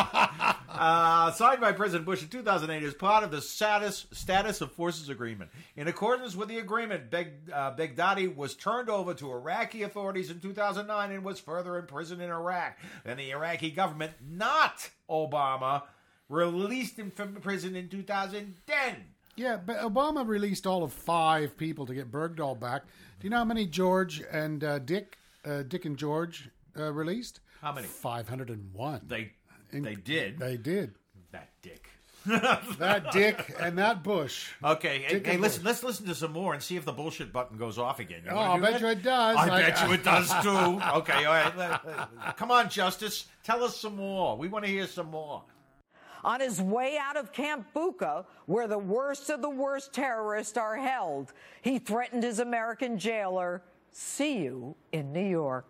uh, signed by President Bush in two thousand eight as part of the status, status of Forces Agreement. In accordance with the agreement, Beg, uh, Baghdadi was turned over to Iraqi authorities in two thousand nine and was further imprisoned in Iraq. Then the Iraqi government, not Obama, released him from prison in two thousand ten. Yeah, but Obama released all of five people to get Bergdahl back. Do you know how many George and uh, Dick, uh, Dick and George uh, released? How many? five hundred one. They they did. They did. That dick. That Dick and that Bush. Okay, hey, Dick hey and listen, Bush. let's listen to some more and see if the bullshit button goes off again. You Oh, wanna I do bet that? you it does. I I- bet you it does too. Okay, all right. let- let- Come on, Justice. Tell us some more. We want to hear some more. On his way out of Camp Bucca, where the worst of the worst terrorists are held, he threatened his American jailer, "See you in New York."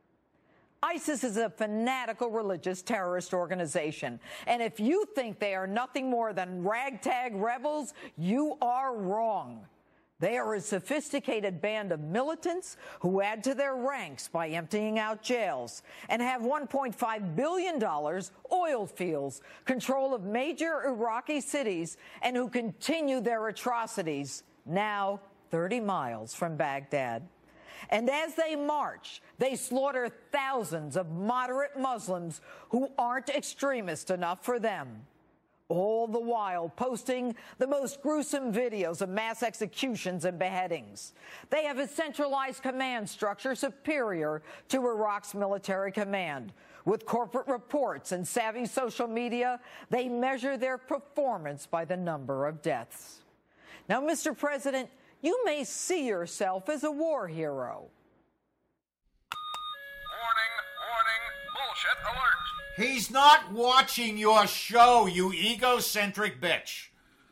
ISIS is a fanatical religious terrorist organization, and if you think they are nothing more than ragtag rebels, you are wrong. They are a sophisticated band of militants who add to their ranks by emptying out jails and have one point five billion dollars, oil fields, control of major Iraqi cities, and who continue their atrocities now thirty miles from Baghdad. And as they march, they slaughter thousands of moderate Muslims who aren't extremist enough for them. All the while posting the most gruesome videos of mass executions and beheadings. They have a centralized command structure superior to Iraq's military command. With corporate reports and savvy social media, they measure their performance by the number of deaths. Now, Mister President, you may see yourself as a war hero. Warning, warning, bullshit alert. He's not watching your show, you egocentric bitch.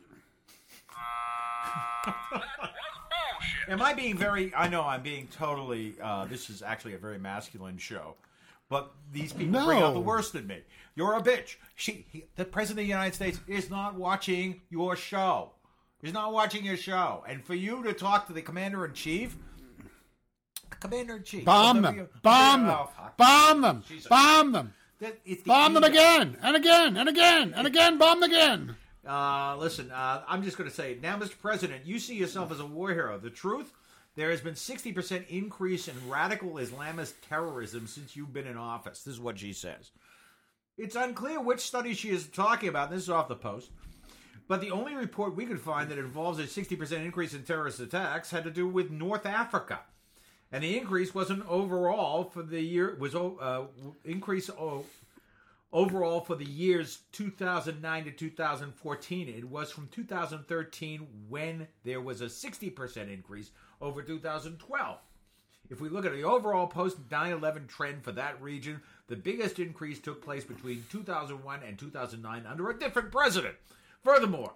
Am I being very... I know I'm being totally... Uh, this is actually a very masculine show. But these people No. bring out the worst in me. You're a bitch. She, he, the President of the United States is not watching your show. He's not watching your show. And for you to talk to the Commander-in-Chief... Commander-in-Chief... Bomb I'll them. never- Bomb Oh, them. fuck. Bomb them. Jesus. Bomb them. That- it's the Bomb them ego. again and again and again and again. Bomb them again. Uh, listen, uh, I'm just going to say, now, Mister President, you see yourself as a war hero. The truth, there has been sixty percent increase in radical Islamist terrorism since you've been in office. This is what she says. It's unclear which study she is talking about. This is off the Post. But the only report we could find that involves a sixty percent increase in terrorist attacks had to do with North Africa. And the increase wasn't overall for the year, was uh, increase oh, overall for the years two thousand nine to two thousand fourteen. It was from two thousand thirteen when there was a sixty percent increase over two thousand twelve. If we look at the overall post nine eleven trend for that region, the biggest increase took place between two thousand one and two thousand nine under a different president. Furthermore,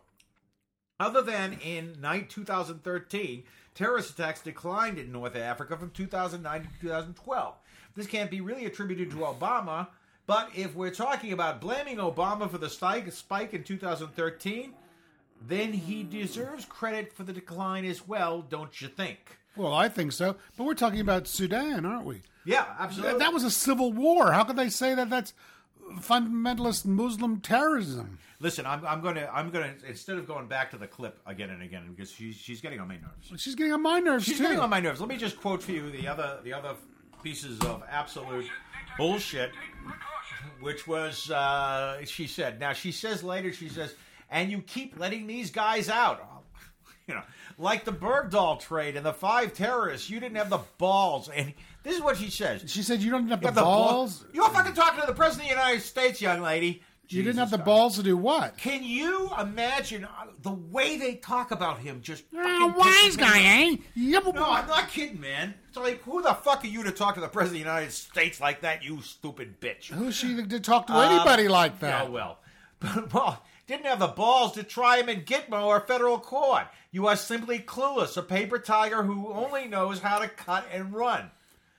other than in two thousand thirteen, terrorist attacks declined in North Africa from two thousand nine to two thousand twelve. This can't be really attributed to Obama, but if we're talking about blaming Obama for the spike in two thousand thirteen, then he deserves credit for the decline as well, don't you think? Well, I think so. But we're talking about Sudan, aren't we? Yeah, absolutely. That was a civil war. How could they say that that's fundamentalist Muslim terrorism? Listen, I'm, I'm going to, I'm going to, instead of going back to the clip again and again, because she's, she's getting on my nerves. She's getting on my nerves, She's too. getting on my nerves. Let me just quote for you the other, the other pieces of absolute bullshit, which was, uh, she said. Now, she says later, she says, and you keep letting these guys out. You know, like the Bergdahl trade and the five terrorists, you didn't have the balls. And this is what she says. She said you don't have the have the balls? Ball- You're fucking talking to the President of the United States, young lady. You Jesus didn't have the Christ. balls to do what? Can you imagine the way they talk about him? Just You're a wise guy, eh? No, I'm not kidding, man. It's like, who the fuck are you to talk to the President of the United States like that, you stupid bitch? Who's she to talk to anybody um, like that? Oh, well. well, didn't have the balls to try him in Gitmo or federal court. You are simply clueless, a paper tiger who only knows how to cut and run.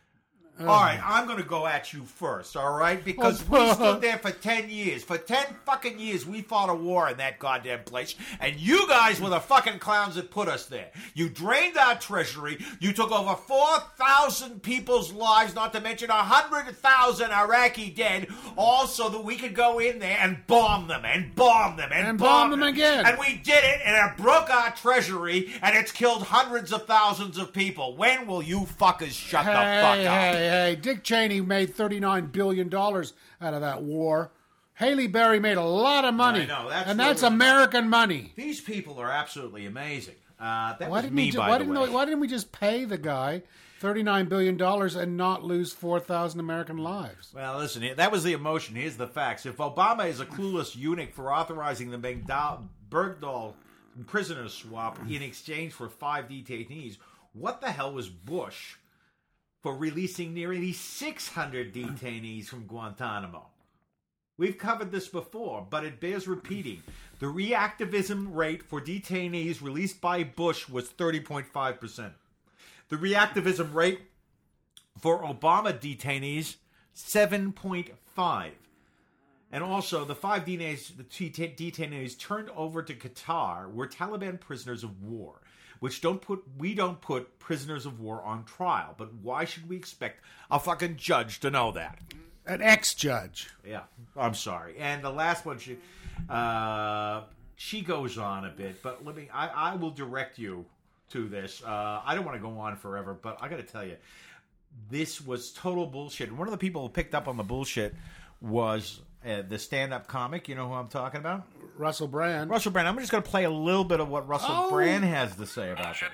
All right, I'm going to go at you first, all right? Because we stood there for ten years. For ten fucking years, we fought a war in that goddamn place. And you guys were the fucking clowns that put us there. You drained our treasury. You took over four thousand people's lives, not to mention one hundred thousand Iraqi dead, all so that we could go in there and bomb them and bomb them and, And bomb, bomb them again. And we did it, and it broke our treasury, and it's killed hundreds of thousands of people. When will you fuckers shut hey, the fuck up? Hey, hey, Dick Cheney made thirty-nine billion dollars out of that war. Haley Berry made a lot of money. I know, that's and what that's we're- American money. These people are absolutely amazing. Uh, that Why was didn't, me, we ju- by why, the didn't way. we, why didn't we just pay the guy thirty-nine billion dollars and not lose four thousand American lives? Well, listen, that was the emotion. Here's the facts. If Obama is a clueless eunuch for authorizing the Bergdahl Bergdahl prisoner swap in exchange for five detainees, what the hell was Bush for releasing nearly six hundred detainees from Guantanamo? We've covered this before, but it bears repeating. The reactivism rate for detainees released by Bush was thirty point five percent. The reactivism rate for Obama detainees, seven point five. And also, the five detainees, the detainees turned over to Qatar were Taliban prisoners of war, which don't put we don't put prisoners of war on trial. But why should we expect a fucking judge to know that? An ex-judge. Yeah, I'm sorry. And the last one, she, uh, she goes on a bit, but let me. I, I will direct you to this. Uh, I don't want to go on forever, but I got to tell you, this was total bullshit. And one of the people who picked up on the bullshit was uh, the stand-up comic. You know who I'm talking about? Russell Brand. Russell Brand. I'm just going to play a little bit of what Russell Oh. Brand has to say about this.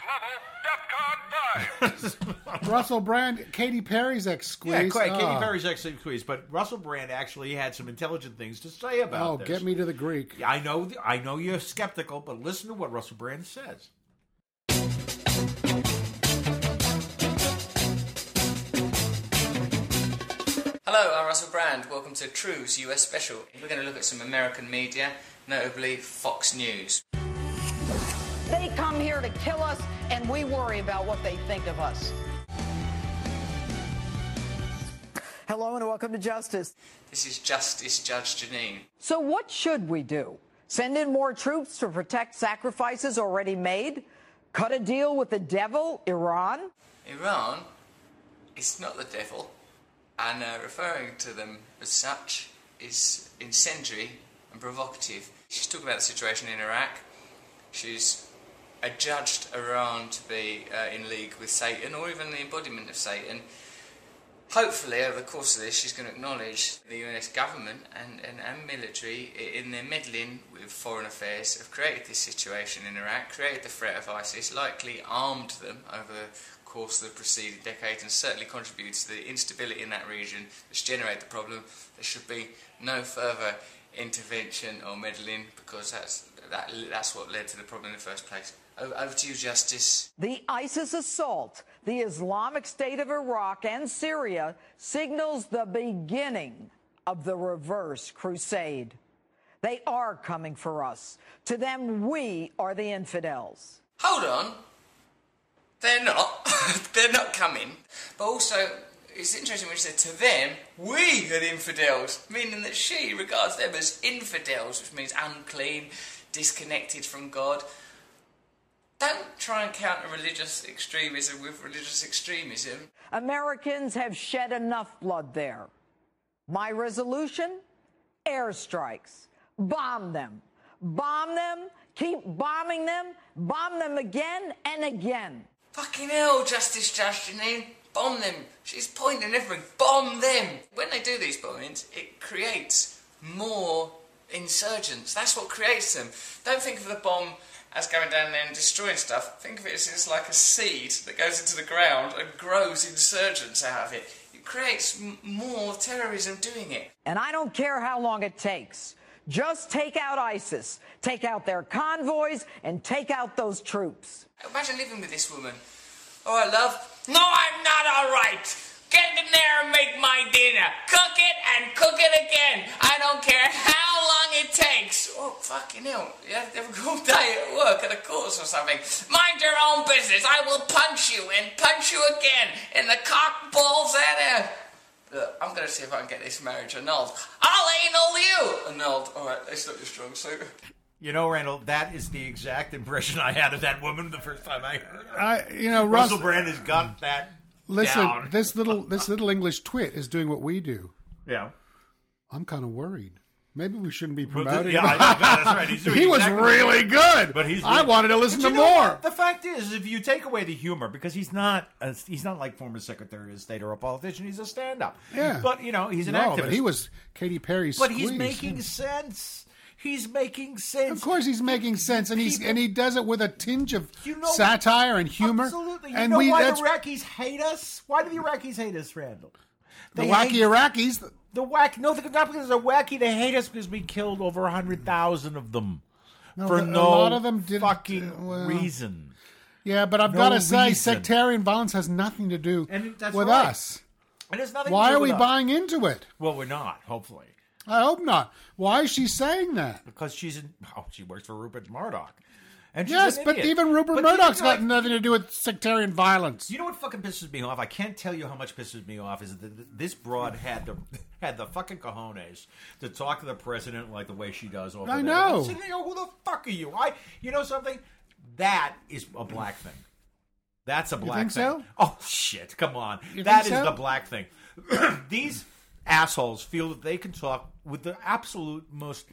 Russell Brand, Katy Perry's ex-squeeze. Yeah, quite. Katy Oh. Perry's ex-squeeze, but Russell Brand actually had some intelligent things to say about Oh, this. get me to the Greek. Yeah, I know. I know you're skeptical, but listen to what Russell Brand says. Hello, I'm Russell Brand. Welcome to True's U S Special. We're going to look at some American media, notably Fox News. They come here to kill us, and we worry about what they think of us. Hello, and welcome to Justice. This is Justice Judge Janine. So what should we do? Send in more troops to protect sacrifices already made? Cut a deal with the devil, Iran? Iran is not the devil, and uh, referring to them as such is incendiary and provocative. She's talking about the situation in Iraq. She's adjudged Iran to be uh, in league with Satan, or even the embodiment of Satan. Hopefully, over the course of this, she's going to acknowledge the U S government and, and, and military, in their meddling with foreign affairs, have created this situation in Iraq, created the threat of ISIS, likely armed them over the course of the preceding decade and certainly contributed to the instability in that region that's generated the problem. There should be no further intervention or meddling because that's that, that's what led to the problem in the first place. Over, over to you, Justice. The ISIS assault, the Islamic State of Iraq and Syria, signals the beginning of the reverse crusade. They are coming for us. To them, we are the infidels. Hold on. They're not. They're not coming. But also, it's interesting when she said, to them, we are the infidels, meaning that she regards them as infidels, which means unclean, disconnected from God. Don't try and counter religious extremism with religious extremism. Americans have shed enough blood there. My resolution? Airstrikes. Bomb them. Bomb them. Keep bombing them. Bomb them again and again. Fucking hell, Justice Judge Janine. Bomb them. She's pointing everything. Bomb them. When they do these bombings, it creates more insurgents. That's what creates them. Don't think of the bomb as going down there and destroying stuff. Think of it as it's like a seed that goes into the ground and grows insurgents out of it. It creates m- more terrorism doing it. And I don't care how long it takes. Just take out ISIS, take out their convoys, and take out those troops. Imagine living with this woman. All right, love. No, I'm not all right. Get in there and make my dinner. Cook it and cook it again. I don't care how long it takes. Oh, fucking hell. You have a good day at work at a course or something. Mind your own business. I will punch you and punch you again in the cock balls and uh, Look, I'm going to see if I can get this marriage annulled. I'll anal you! Annulled. All right, that's not your strong suit. You know, Randall, that is the exact impression I had of that woman the first time I heard her. I, you know, Russell Russ, Brand has got that listen, down. this little this little English twit is doing what we do. Yeah. I'm kind of worried. Maybe we shouldn't be promoting yeah, him. I know, that's right. He's doing He was exactly really good. But he's I wanted to listen But to you know more. what? The fact is, if you take away the humor, because he's not a, he's not like former Secretary of State or a politician, he's a stand-up. Yeah. But, you know, he's an no, activist. but he was Katy Perry's But he's squeeze. making sense. He's making sense. Of course he's making sense, and he's People- and he does it with a tinge of You know- satire and humor. Absolutely. You and know we, why that's, the Iraqis hate us? Why do the Iraqis hate us, Randall? the They wacky hate- Iraqis. The wack, no, the, not because they're wacky. They hate us because we killed over one hundred thousand of them. No, for a no lot of them didn't, fucking uh, well, reason. Yeah, but I've No got to say, reason. sectarian violence has nothing to do And that's with right. us. And it's nothing Why to do are we with us. buying into it? Well, we're not, hopefully. I hope not. Why is she saying that? Because she's in, oh, she works for Rupert Murdoch. And she's Yes, an but idiot. even Rupert But Murdoch's you know, got nothing to do with sectarian violence. You know what fucking pisses me off? I can't tell you how much pisses me off is that this broad had the had the fucking cojones to talk to the president like the way she does over I there. know. I'm sitting there, who the fuck are you? I, you know something? That is a black thing. That's a black think thing. so? Oh shit! Come on, You that think is so? the black thing. These assholes feel that they can talk with the absolute most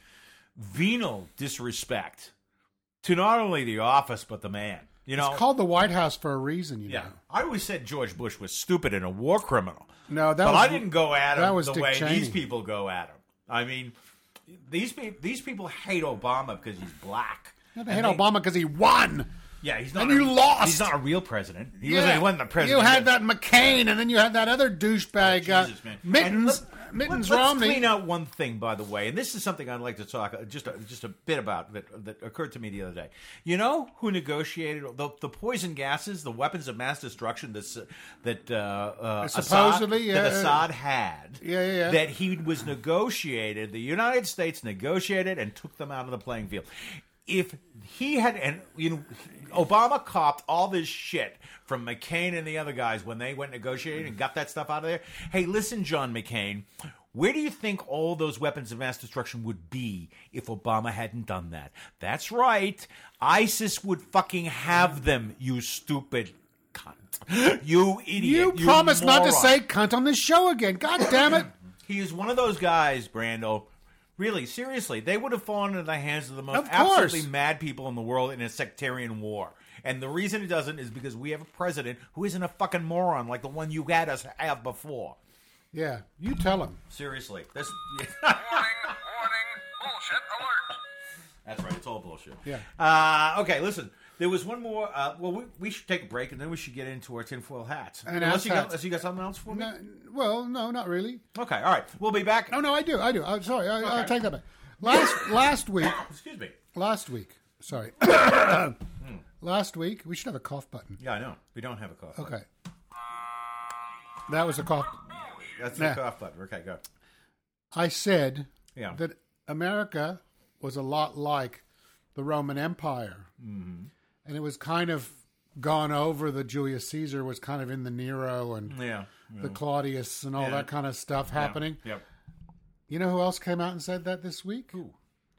venal disrespect to not only the office but the man. You know, It's called the White House for a reason, you yeah. know. I always said George Bush was stupid and a war criminal. No, that but was, I didn't go at that him was the Dick way Cheney. these people go at him. I mean, these people these people hate Obama because he's black. No, they And hate Obama because he won. Yeah, he's not. And a, you lost. He's not a real president. He Yeah. wasn't, he wasn't the president. You had that McCain, and then you had that other douchebag, uh, Jesus, man. And Mittens, let- Mittens let's Romney. clean out one thing, by the way, and this is something I'd like to talk uh, just a, just a bit about that that occurred to me the other day. You know who negotiated the, the poison gases, the weapons of mass destruction that's, uh, that uh, uh, Supposedly, Assad, that yeah. Assad had? Yeah, yeah, yeah. That he was negotiated. The United States negotiated and took them out of the playing field. If he had, and you know, Obama copped all this shit from McCain and the other guys when they went negotiating and got that stuff out of there. Hey, listen, John McCain, where do you think all those weapons of mass destruction would be if Obama hadn't done that? That's right. ISIS would fucking have them, you stupid cunt. You idiot. You, You promised not to moron. say cunt on this show again. God damn it. He is one of those guys, Brando. Really, seriously, they would have fallen into the hands of the most Of course. absolutely mad people in the world in a sectarian war. And the reason it doesn't is because we have a president who isn't a fucking moron like the one you had us have before. Yeah, you tell him. Seriously. This, Warning, warning, bullshit alert. That's right. It's all bullshit. Yeah. Uh, okay, listen. There was one more. Uh, well, we, we should take a break, and then we should get into our tinfoil hats. And unless, you got, hats. unless you got something else for me? No, well, no, not really. Okay, all right. We'll be back. No, no, I do. I do. I'm sorry. I, Okay. I'll take that back. Last, last week. Excuse me. Last week. Sorry. Last week. We should have a cough button. Yeah, I know. We don't have a cough button. Okay. That was a cough. That's Nah. the cough button. Okay, go. I said Yeah. that America was a lot like the Roman Empire. Mhm. And it was kind of gone over. The Julius Caesar was kind of in the Nero and Yeah, the yeah. Claudius and all Yeah. that kind of stuff Yeah, happening. Yep. You know who else came out and said that this week? Who?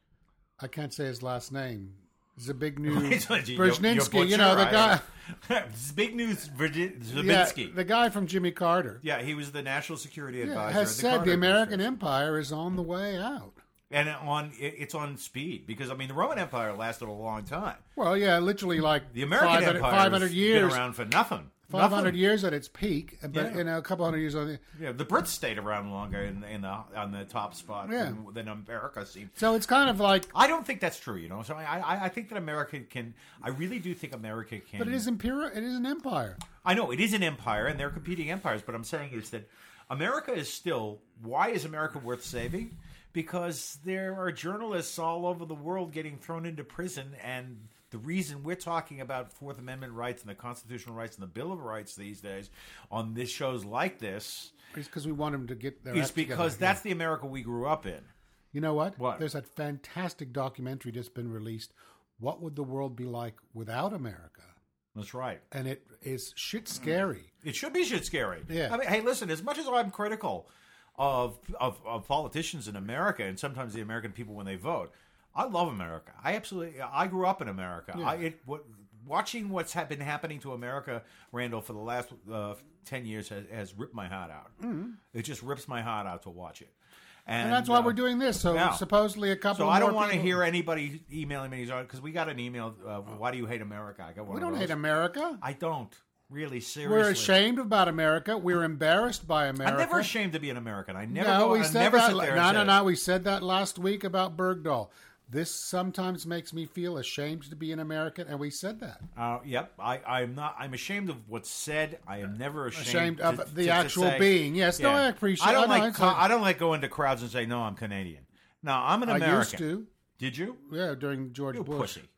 I can't say his last name. Zbigniew Your- your Brzezinski. You know, the butcher, guy. I- Zbigniew Brzezinski. Yeah, the guy from Jimmy Carter. Yeah, he was the national security Yeah, advisor. has at the said Carter the American Empire is on the way out. and on it- it's on speed because I mean the Roman Empire lasted a long time. Well, yeah, literally like The American five hundred, Empire five hundred has years been around for nothing. five hundred Nothing. years at its peak, but Yeah. you know, a couple hundred years on the. Yeah, the Brits stayed around longer in, in the on the top spot Yeah. than, than America seemed. So it's kind of like. I don't think that's true. You know, so I I, I think that America can. I really do think America can. But it is imperial. It is an empire. I know it is an empire, and they're competing empires. But I'm saying is that America is still. Why is America worth saving? Because there are journalists all over the world getting thrown into prison, and the reason we're talking about Fourth Amendment rights and the constitutional rights and the Bill of Rights these days on this shows like this is because we want them to get their is act because together. that's the America we grew up in. You know what? What? There's that fantastic documentary just been released. What would the world be like without America? That's right. And it is shit scary. It should be shit scary. Yeah. I mean, hey, listen, as much as I'm critical of, of of politicians in America and sometimes the American people when they vote, I love America. I absolutely. I grew up in America. Yeah. I it what, watching what's ha- been happening to America, Randall, for the last uh, ten years has, has ripped my heart out. Mhm. It just rips my heart out to watch it. And, that's why uh, we're doing this. So yeah. supposedly a couple So of I don't more want to people- hear anybody emailing me because we got an email. Uh, why do you hate America? I got one We of don't those. hate America. I don't really seriously. We're ashamed about America. We're embarrassed by America. I'm never ashamed to be an American. I never. no, go, we I said never that. sit there and no, say no, it. no. We said that last week about Bergdahl. This sometimes makes me feel ashamed to be an American, and we said that. Uh, yep, I, I'm not. I'm ashamed of what's said. I am never ashamed, Ashamed of to- the to- to actual say- being. Yes, no, I appreciate- I don't I know, like. it's co- like- I don't like going to crowds and say, "No, I'm Canadian." No, I'm an I American. used to. Did you? Yeah, during George You Bush. pussy.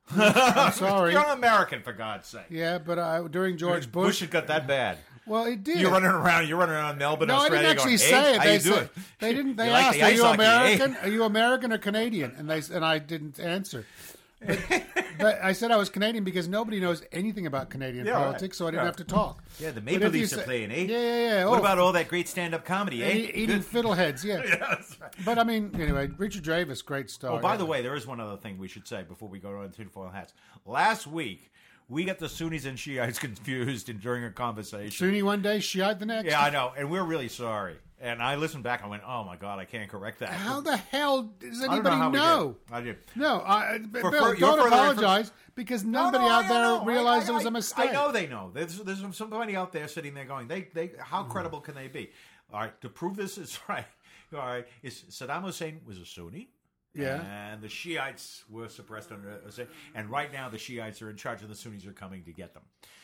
I'm sorry. You're an American, for God's sake. Yeah, but I, during George Bush, Bush had got that bad. Well, it did. You're running around. You're running around Melbourne, no, I Australia. didn't actually going, say hey, it. How They you said, doing? They didn't. They You like asked, the "Are ice you hockey, eh?" American? Are you American or Canadian?" And they and I didn't answer. But, but I said I was Canadian because nobody knows anything about Canadian Yeah, right. politics, so I didn't Yeah. have to talk. Yeah, the But Maple if you Leafs are say- playing, eh? Yeah, yeah, yeah. What Oh, about all that great stand-up comedy, eh? e- eating Good. fiddleheads? Yeah. Yeah, that's right. But I mean, anyway, Richard Dravis, great star. Oh, by yeah. the way, there is one other thing we should say before we go on tinfoil hats. Last week, we got the Sunnis and Shiites confused in, during a conversation. Sunni one day, Shiite the next. Yeah, I know, and we're really sorry. And I listened back, I went, oh my God, I can't correct that. How the hell does I don't anybody how we know? did. I did. No, I, For- Bill, for- your don't further apologize because nobody No, no, out I there know. realized I- it was I- a mistake. I know they know. There's, there's somebody out there sitting there going, they, they, how Hmm. credible can they be? All right, to prove this is right, all right, is Saddam Hussein was a Sunni. Yeah. And the Shiites were suppressed under Hussein. And right now the Shiites are in charge and the Sunnis are coming to get them.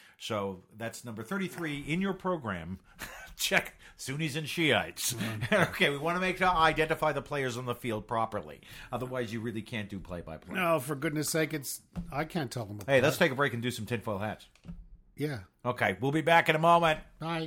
So that's number thirty-three in your program. Check Sunnis and Shiites. Okay, we want to make sure identify the players on the field properly. Otherwise, you really can't do play-by-play. No, for goodness sake, it's I can't tell them. Hey, let's take a break and do some tinfoil hats. Yeah. Okay, we'll be back in a moment. Bye.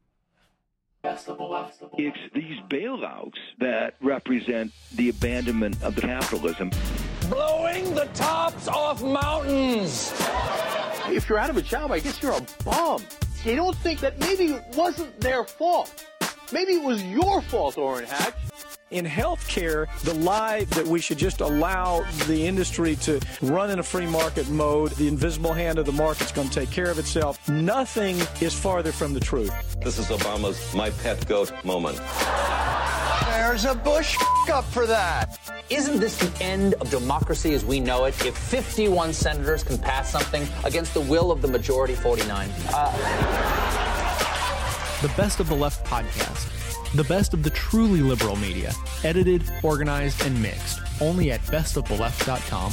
It's these bailouts that represent the abandonment of the capitalism. Blowing the tops off mountains. If you're out of a job, I guess you're a bum. They don't think that maybe it wasn't their fault. Maybe it was your fault, Orrin Hatch. In healthcare, the lie that we should just allow the industry to run in a free market mode, the invisible hand of the market's going to take care of itself, nothing is farther from the truth. This is Obama's my pet goat moment. There's a Bush up for that. Isn't this the end of democracy as we know it if fifty-one senators can pass something against the will of the majority forty-nine? Uh... The Best of the Left podcast. The best of the truly liberal media. Edited, organized, and mixed. only at best of the left dot com.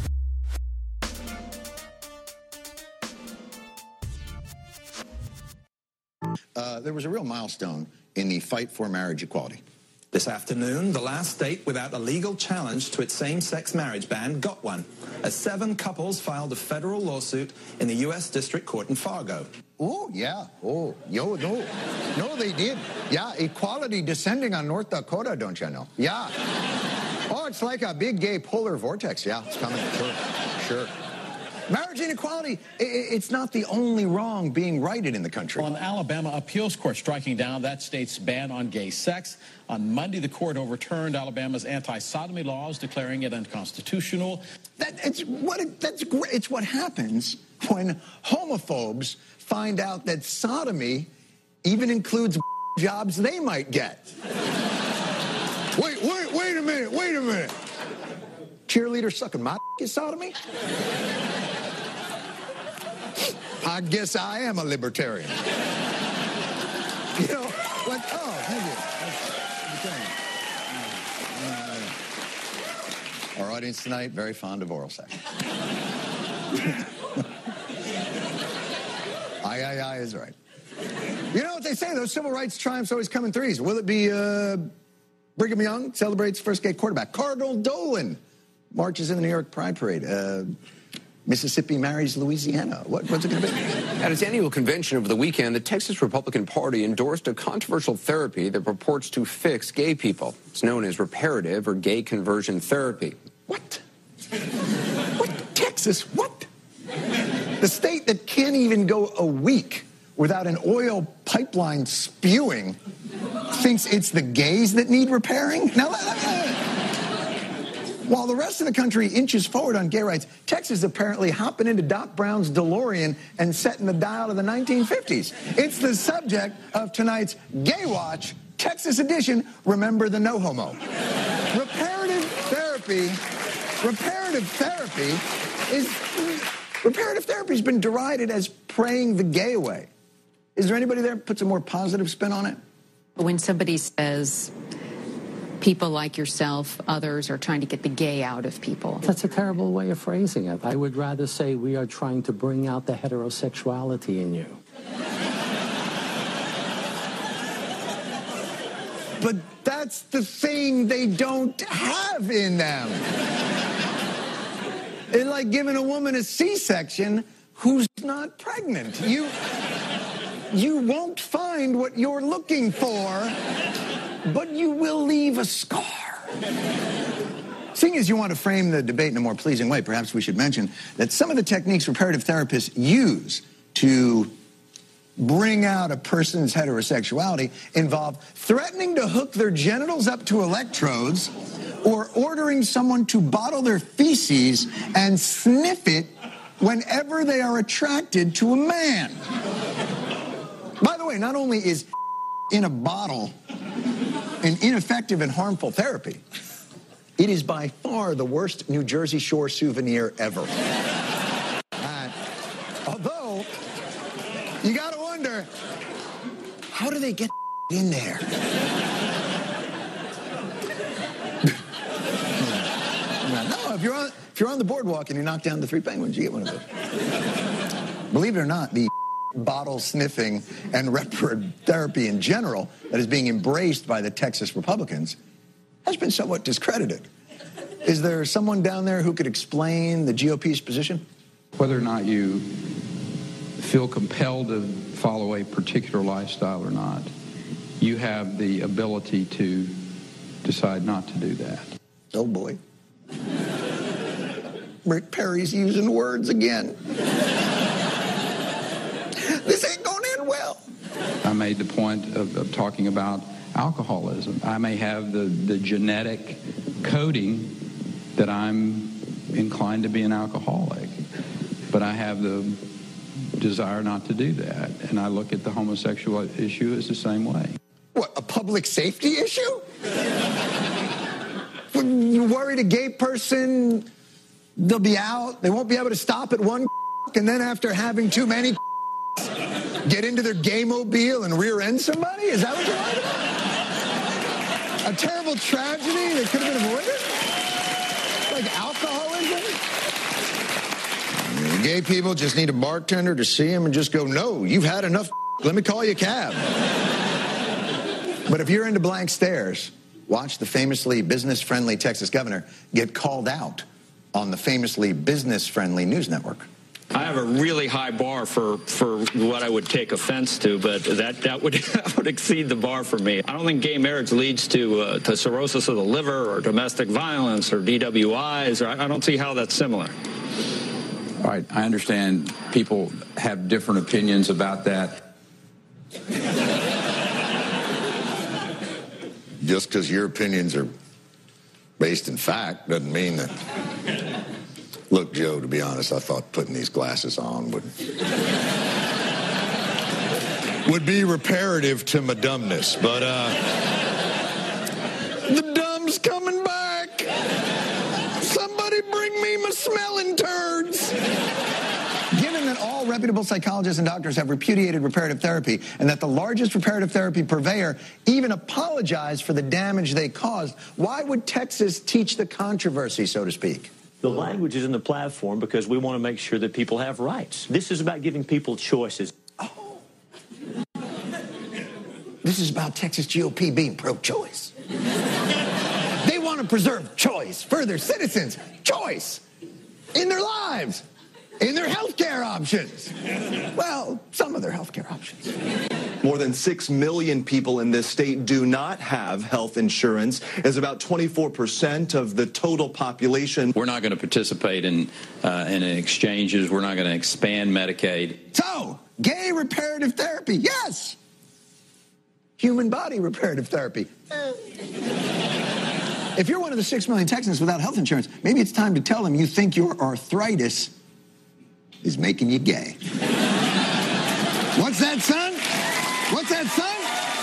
Uh, there was a real milestone in the fight for marriage equality. This afternoon, the last state without a legal challenge to its same-sex marriage ban got one, as seven couples filed a federal lawsuit in the U S District Court in Fargo. Oh, yeah. Oh, yo, no. No, they did. Yeah, equality descending on North Dakota, don't you know? Yeah. Oh, it's like a big gay polar vortex. Yeah, it's coming. Sure, sure. Marriage inequality, it's not the only wrong being righted in the country. On Alabama appeals court striking down that state's ban on gay sex. On Monday, the court overturned Alabama's anti-sodomy laws, declaring it unconstitutional. That, it's what it, that's great. It's what happens when homophobes find out that sodomy even includes jobs they might get. Wait, wait, wait a minute, wait a minute. Cheerleader sucking my is sodomy? I guess I am a libertarian. You know, like, oh, thank you. Our audience tonight, very fond of oral sex. Aye, aye, aye is right. You know what they say, those civil rights triumphs always come in threes. Will it be uh, Brigham Young celebrates first gay quarterback? Cardinal Dolan marches in the New York Pride Parade. Uh, Mississippi marries Louisiana. What, what's it going to be? At its annual convention over the weekend, the Texas Republican Party endorsed a controversial therapy that purports to fix gay people. It's known as reparative or gay conversion therapy. What? What? Texas? What? The state that can't even go a week without an oil pipeline spewing thinks it's the gays that need repairing? Now, let, let, let, while the rest of the country inches forward on gay rights, Texas is apparently hopping into Doc Brown's DeLorean and setting the dial of the nineteen fifties. It's the subject of tonight's Gay Watch, Texas edition, Remember the No Homo. Reparative therapy, reparative therapy is, reparative therapy has been derided as praying the gay away. Is there anybody there that puts a more positive spin on it? When somebody says, people like yourself, others are trying to get the gay out of people. That's a terrible way of phrasing it. I would rather say we are trying to bring out the heterosexuality in you. But that's the thing they don't have in them. It's like giving a woman a C-section who's not pregnant. You, you won't find what you're looking for, but you will leave a scar. Seeing as you want to frame the debate in a more pleasing way, perhaps we should mention that some of the techniques reparative therapists use to bring out a person's heterosexuality involve threatening to hook their genitals up to electrodes or ordering someone to bottle their feces and sniff it whenever they are attracted to a man. By the way, not only is in a bottle an ineffective and harmful therapy, it is by far the worst New Jersey Shore souvenir ever. Uh, although, you gotta wonder, how do they get in there? No, if you're on if you're on the boardwalk and you knock down the three penguins, you get one of those. Believe it or not, the bottle sniffing and reparative therapy in general that is being embraced by the Texas Republicans has been somewhat discredited. Is there someone down there who could explain the G O P's position? Whether or not you feel compelled to follow a particular lifestyle or not, you have the ability to decide not to do that. Oh, boy. Rick Perry's using words again. This ain't going to end well. I made the point of, of talking about alcoholism. I may have the, the genetic coding that I'm inclined to be an alcoholic, but I have the desire not to do that. And I look at the homosexual issue as the same way. What, a public safety issue? You worried a gay person, they'll be out, they won't be able to stop at one and then after having too many get into their gay-mobile and rear-end somebody? Is that what you're worried about? A terrible tragedy that could have been avoided? like alcoholism? Gay people just need a bartender to see him and just go, no, you've had enough. Let me call you a cab. But if you're into blank stares, watch the famously business-friendly Texas governor get called out on the famously business-friendly news network. I have a really high bar for, for what I would take offense to, but that, that, would, that would exceed the bar for me. I don't think gay marriage leads to, uh, to cirrhosis of the liver or domestic violence or D W Is. Or I, I don't see how that's similar. All right, I understand people have different opinions about that. Just because your opinions are based in fact doesn't mean that... Look, Joe, to be honest, I thought putting these glasses on would... would be reparative to my dumbness, but, uh... the dumb's coming back! Somebody bring me my smelling turds! Given that all reputable psychologists and doctors have repudiated reparative therapy and that the largest reparative therapy purveyor even apologized for the damage they caused, why would Texas teach the controversy, so to speak? The language is in the platform because we want to make sure that people have rights. This is about giving people choices. Oh. This is about Texas G O P being pro-choice. They want to preserve choice for their citizens. Choice in their lives. In their health care options. Well, some of their health care options. More than six million people in this state do not have health insurance, as about twenty-four percent of the total population. We're not going to participate in, uh, in exchanges. We're not going to expand Medicaid. So, gay reparative therapy, yes. Human body reparative therapy. Eh. If you're one of the six million Texans without health insurance, maybe it's time to tell them you think your arthritis is making you gay. What's that, son? What's that, son?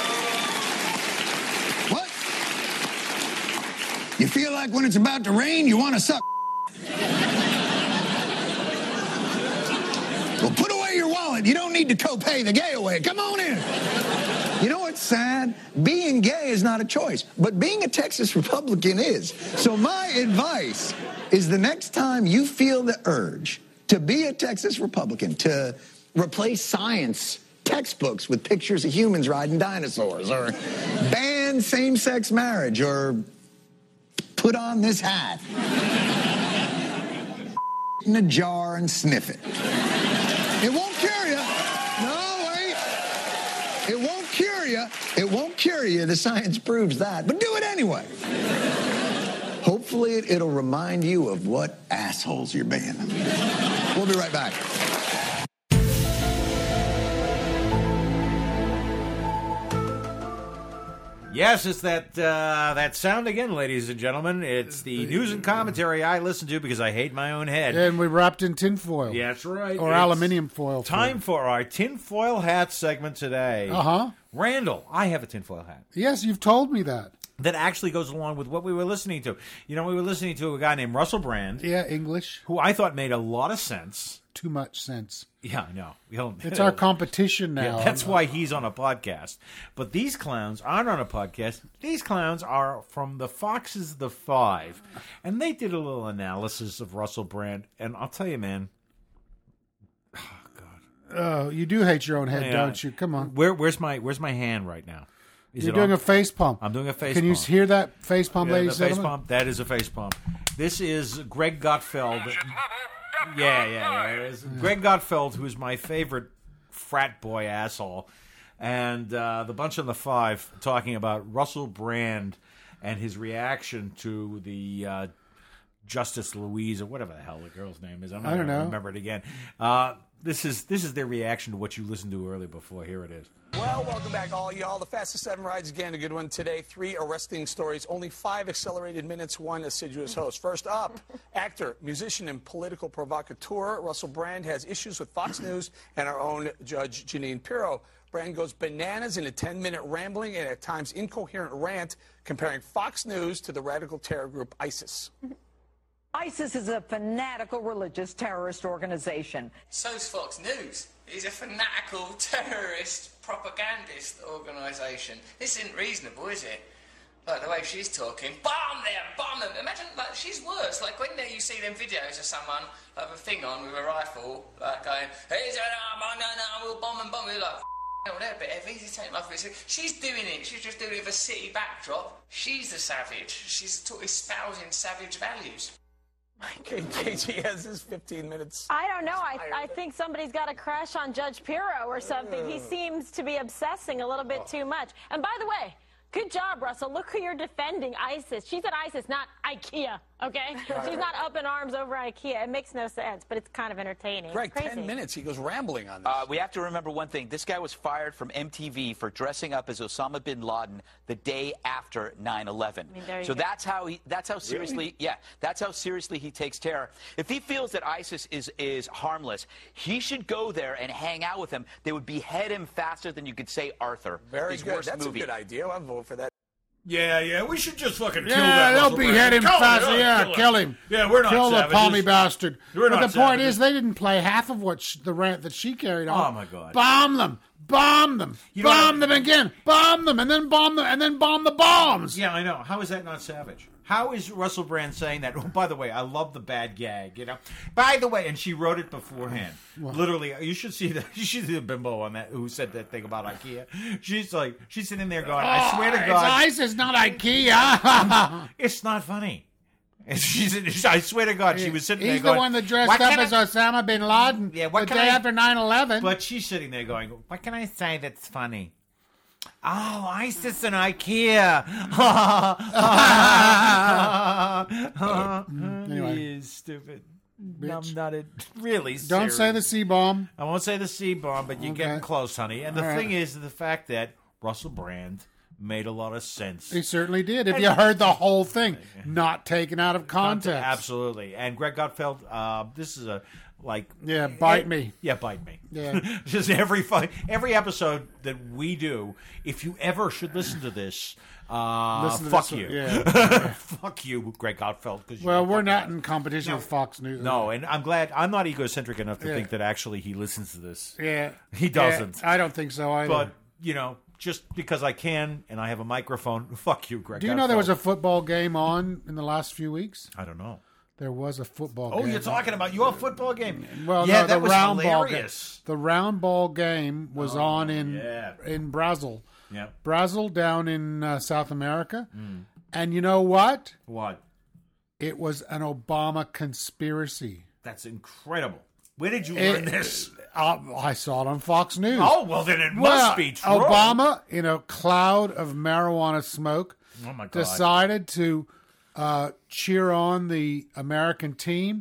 What? You feel like when it's about to rain, you want to suck? Well, put away your wallet. You don't need to co-pay the gay away. Come on in. You know what's sad? Being gay is not a choice, but being a Texas Republican is. So my advice is the next time you feel the urge to be a Texas Republican, to replace science textbooks with pictures of humans riding dinosaurs, or ban same-sex marriage, or put on this hat in a jar and sniff it. It won't cure you. No, wait. It won't cure you. It won't cure you. The science proves that. But do it anyway. Hopefully it, it'll remind you of what assholes you're being. We'll be right back. Yes, it's that uh, that sound again, ladies and gentlemen. It's the news and commentary I listen to because I hate my own head. And we wrapped in tinfoil. Yeah, that's right. Or It's aluminium foil. Time for our tinfoil hat segment today. Uh-huh. Randall, I have a tinfoil hat. Yes, you've told me that. That actually goes along with what we were listening to. You know, we were listening to a guy named Russell Brand. Yeah, English. Who I thought made a lot of sense. Too much sense. Yeah, I know. He'll, it's our competition now. Yeah, that's why he's on a podcast. But these clowns aren't on a podcast. These clowns are from the Foxes the Five. And they did a little analysis of Russell Brand. And I'll tell you, man. Oh, God. Oh, you do hate your own head, Yeah. don't you? Come on. Where, where's my Where's my hand right now? Is You're it doing on? a face pump. I'm doing a face Can pump. you hear that face pump, Yeah, ladies the and face gentlemen? pump. That is a face pump. This is Greg Gutfeld. Yeah, yeah, yeah. It is. Greg Gutfeld, who's my favorite frat boy asshole, and uh, the bunch on the Five talking about Russell Brand and his reaction to the uh, Justice Louise, or whatever the hell the girl's name is. I'm not I don't gonna know. remember it again. Uh, this is this is their reaction to what you listened to earlier before. Here it is. Well, welcome back, all y'all. The fastest seven rides again. A good one today. Three arresting stories. Only five accelerated minutes. One assiduous host. First up, actor, musician, and political provocateur Russell Brand has issues with Fox News and our own Judge Jeanine Pirro. Brand goes bananas in a ten-minute rambling and at times incoherent rant comparing Fox News to the radical terror group ISIS. ISIS is a fanatical religious terrorist organization. So's Fox News. It's a fanatical terrorist propagandist organisation. This isn't reasonable, is it? Like the way she's talking, bomb them, bomb them. Imagine, like, she's worse. Like when you see them videos of someone, like a thing on with a rifle, like going, he's an arm, no, no, we'll bomb and bomb. We're like, oh, they're a bit heavy to take off. She's doing it. She's just doing it with a city backdrop. She's the savage. She's t- espousing savage values. Okay, K G has his fifteen minutes. I don't know. I, I think somebody's got a crush on Judge Pirro or something. He seems to be obsessing a little bit too much. And by the way, good job, Russell. Look who you're defending, ISIS. She's at ISIS, not IKEA, okay? She's not up in arms over IKEA. It makes no sense, but it's kind of entertaining. Right, Crazy. ten minutes. He goes rambling on this. Uh, we have to remember one thing. This guy was fired from M T V for dressing up as Osama bin Laden the day after nine eleven. I mean, so go. that's how he. That's how seriously. Really? Yeah, that's how seriously he takes terror. If he feels that ISIS is is harmless, he should go there and hang out with them. They would behead him faster than you could say Arthur. Very his good. worst That's movie. a good idea. I'll vote for that. Yeah, yeah, we should just fucking kill Yeah, that. they'll Russell behead Brand. him Kill faster. him, Yeah, kill kill him. Yeah, we're not Kill the savages. palmy bastard. We're but not the point savages. is, they didn't play half of what sh- the rant that she carried on. Oh, my God. Bomb them, bomb them, You know bomb what- them again, bomb them, and then bomb them, and then bomb the bombs. Yeah, I know. How is that not savage? How is Russell Brand saying that? Oh, by the way, I love the bad gag, you know? By the way, and she wrote it beforehand. What? Literally, you should see the you should see the bimbo on that who said that thing about IKEA. She's like, she's sitting there going, I swear to God. It's ISIS, not IKEA. It's not funny. And she's, I swear to God, she was sitting there He's going, the one that dressed "What up can as I-" Osama bin Laden Yeah, what the can day I- after nine eleven. But she's sitting there going, what can I say that's funny? Oh, ISIS and IKEA. Anyway. He is stupid. Bitch. I'm not a, really Don't serious. say the C-bomb. I won't say the C-bomb, but you're Okay. getting close, honey. And the All right. thing is the fact that Russell Brand made a lot of sense. He certainly did. If And- you heard the whole thing, not taken out of context. Absolutely. And Greg Gutfeld, uh, this is a, like... Yeah, bite me. Yeah, bite me. Yeah. Just every fu- every episode that we do, if you ever should listen to this, uh, Listen to fuck this you. one, yeah. Fuck you, Greg Gutfeld. 'cause Well, you're we're fucking not nuts. in competition No. with Fox News. No, and I'm glad I'm not egocentric enough to Yeah. think that actually he listens to this. Yeah. He doesn't. Yeah, I don't think so either. But, you know, just because I can and I have a microphone, fuck you, Greg Do you know there Gutfeld. was a football game on in the last few weeks? I don't know. There was a football Oh, game. you're talking about your football game? Well, yeah, no, that the was round hilarious. ball game. The round ball game was Oh, on in yeah. in Brazil. Yep. Brazil down in uh, South America. Mm. And you know what? What? It was an Obama conspiracy. That's incredible. Where did you It- learn this? Uh, I saw it on Fox News. Oh, well, then it must Well, be true. Obama, in a cloud of marijuana smoke, Oh, my God. decided to uh, cheer on the American team.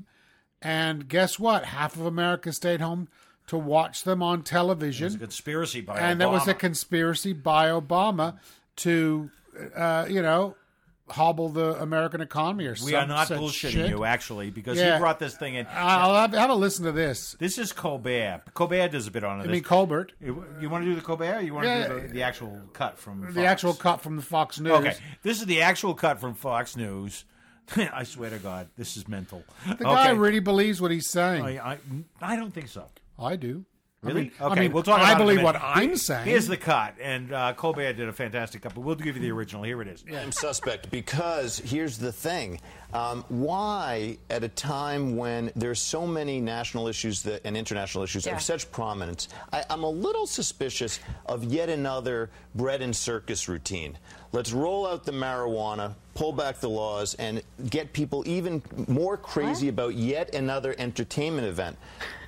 And guess what? Half of America stayed home to watch them on television. It was a conspiracy by and Obama. there was a conspiracy by Obama to, uh, you know, hobble the American economy or something. We are not bullshitting you, actually, because Yeah. he brought this thing in. I'll have, have a listen to this. This is Colbert. Colbert does a bit on it. I mean, Colbert. You, you want to do the Colbert or you want to Yeah. do the, the actual cut from Fox? The actual cut from the Fox News. Okay, this is the actual cut from Fox News. I swear to God, this is mental. The guy really believes what he's saying. I, I, I don't think so. I do. Really? I mean, okay, I mean, we'll talk about I it in a believe minute. what I'm saying. Here's the cut, and uh, Colbert did a fantastic cut, but we'll give you the original. Here it is. I'm suspect because here's the thing. Um, why, at a time when there's so many national issues that, and international issues Yeah. of such prominence, I, I'm a little suspicious of yet another bread and circus routine. Let's roll out the marijuana, pull back the laws, and get people even more crazy about yet another entertainment event.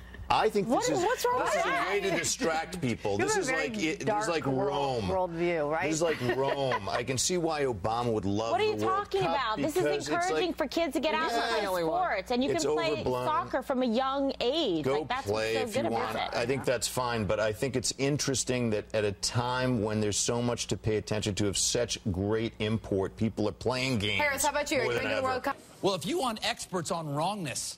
I think this What- is, what's wrong this with is that? a way to distract people. You This have is a very like it, this dark is like world- Rome. worldview, right? This is like Rome. I can see why Obama would love What are you the World talking Cup about? This is because it's encouraging like- for kids to get out and Yeah. play sports, and you It's can play overblown. soccer from a young age. Go like, that's play what's if so you good want. about it. I think that's fine, but I think it's interesting that at a time when there's so much to pay attention to of such great import, people are playing games. Harris, how about you? Are more you than into the ever. World Cup? Well, if you want experts on wrongness,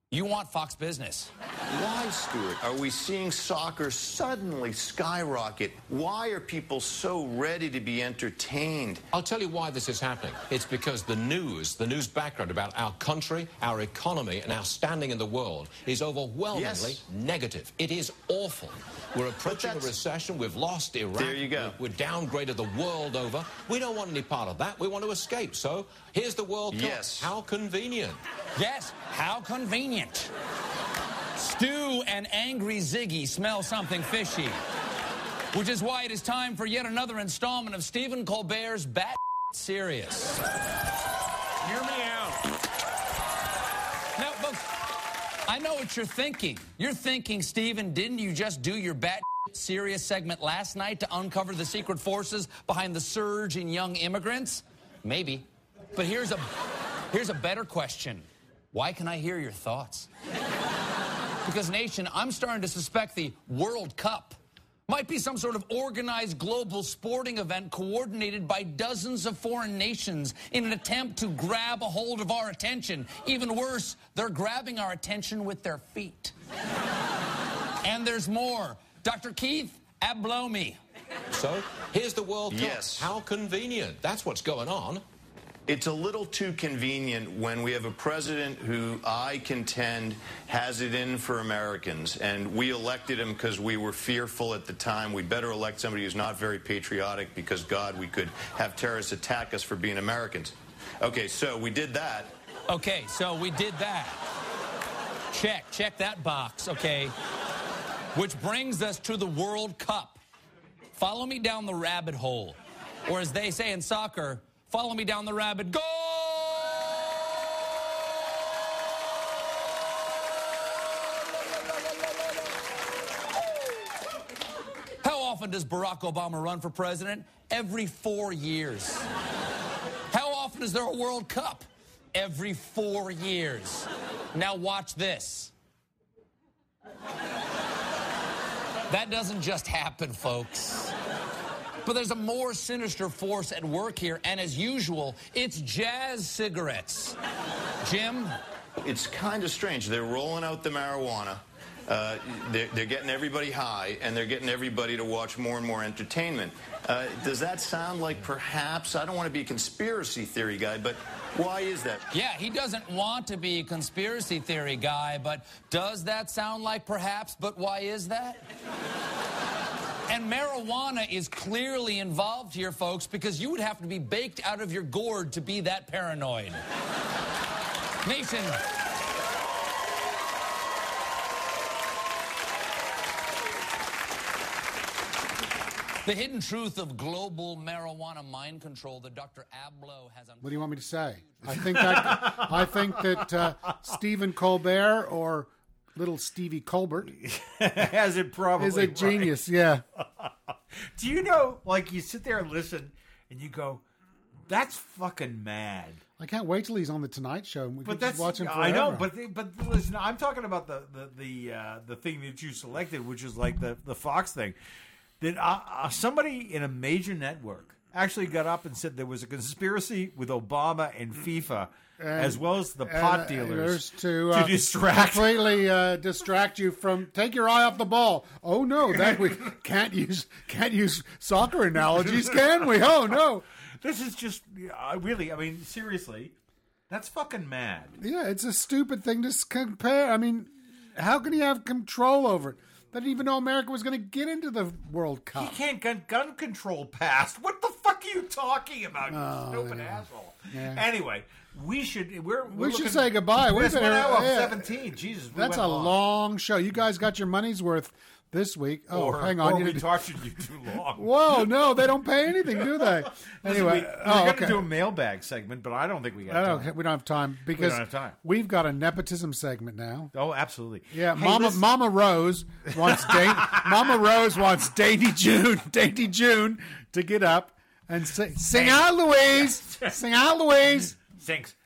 You want Fox Business. Why, Stuart, are we seeing soccer suddenly skyrocket? Why are people so ready to be entertained? I'll tell you why this is happening. It's because the news, the news background about our country, our economy, and our standing in the world is overwhelmingly Yes. negative. It is awful. We're approaching a recession. We've lost Iraq. There you go. We're downgraded the world over. We don't want any part of that. We want to escape. So here's the World Cup. Yes. How convenient. Yes, how convenient. Stu and angry Ziggy smell something fishy, which is why it is time for yet another installment of Stephen Colbert's Bat Serious. Hear me out. Now, folks, I know what you're thinking. You're thinking, Stephen, didn't you just do your Bat Serious segment last night to uncover the secret forces behind the surge in young immigrants? Maybe. But here's a, here's a better question. Why can I hear your thoughts? Because, nation, I'm starting to suspect the World Cup might be some sort of organized global sporting event coordinated by dozens of foreign nations in an attempt to grab a hold of our attention. Even worse, they're grabbing our attention with their feet. And there's more. Doctor Keith Ablomi. So here's the World Cup. Yes. How convenient. That's what's going on. It's a little too convenient when we have a president who I contend has it in for Americans, and we elected him because we were fearful at the time. We better elect somebody who's not very patriotic because, God, we could have terrorists attack us for being Americans. Okay, so we did that. Okay, so we did that. Check, check that box, okay. Which brings us to the World Cup. Follow me down the rabbit hole. Or as they say in soccer, follow me down the rabbit. Go! How often does Barack Obama run for president? Every four years. How often is there a World Cup? Every four years. Now watch this. That doesn't just happen, folks. But there's a more sinister force at work here, and as usual, it's jazz cigarettes. Jim? It's kind of strange. They're rolling out the marijuana. Uh, they're, they're getting everybody high, and they're getting everybody to watch more and more entertainment. Uh, does that sound like perhaps, I don't want to be a conspiracy theory guy, but why is that? Yeah, he doesn't want to be a conspiracy theory guy, but does that sound like perhaps, but why is that? And marijuana is clearly involved here, folks, because you would have to be baked out of your gourd to be that paranoid. Nation. The hidden truth of global marijuana mind control that Doctor Ablow has on. What do you want me to say? I think that I think that uh, Stephen Colbert or little Stevie Colbert has it probably is a genius. Right. Yeah. Do you know? Like you sit there and listen, and you go, "That's fucking mad." I can't wait till he's on the Tonight Show and we but can that's, just watch him forever. I know, but but listen, I'm talking about the the the, uh, the thing that you selected, which is like the the Fox thing. That uh, uh, somebody in a major network actually got up and said there was a conspiracy with Obama and FIFA, and, as well as the pot and, dealers uh, to, uh, to distract, completely uh, distract you from. Take your eye off the ball. Oh no, that we can't use can't use soccer analogies, can we? Oh no, this is just uh, really. I mean, seriously, that's fucking mad. Yeah, it's a stupid thing to compare. I mean, how can you have control over it? They didn't even know America was going to get into the World Cup. He can't get gun control passed. What the fuck are you talking about, you oh, stupid yeah. asshole? Yeah. Anyway, we should we're, we're we should looking, say goodbye. We're We've been one hour yeah. seventeen. Jesus, we that's went a long. long show. You guys got your money's worth this week. Oh, or, hang on, or you we did... tortured you too long. Whoa, no, they don't pay anything, do they? Listen, anyway, we, we oh, we're okay. going to do a mailbag segment, but I don't think we got I time. don't, we don't have time because we don't have time. We've got a nepotism segment now. Oh, absolutely. Yeah, hey, Mama listen. Mama Rose wants da- Mama Rose wants Dainty June, Dainty June to get up and sing, sing out, Louise, Yes. sing out, Louise. Sings.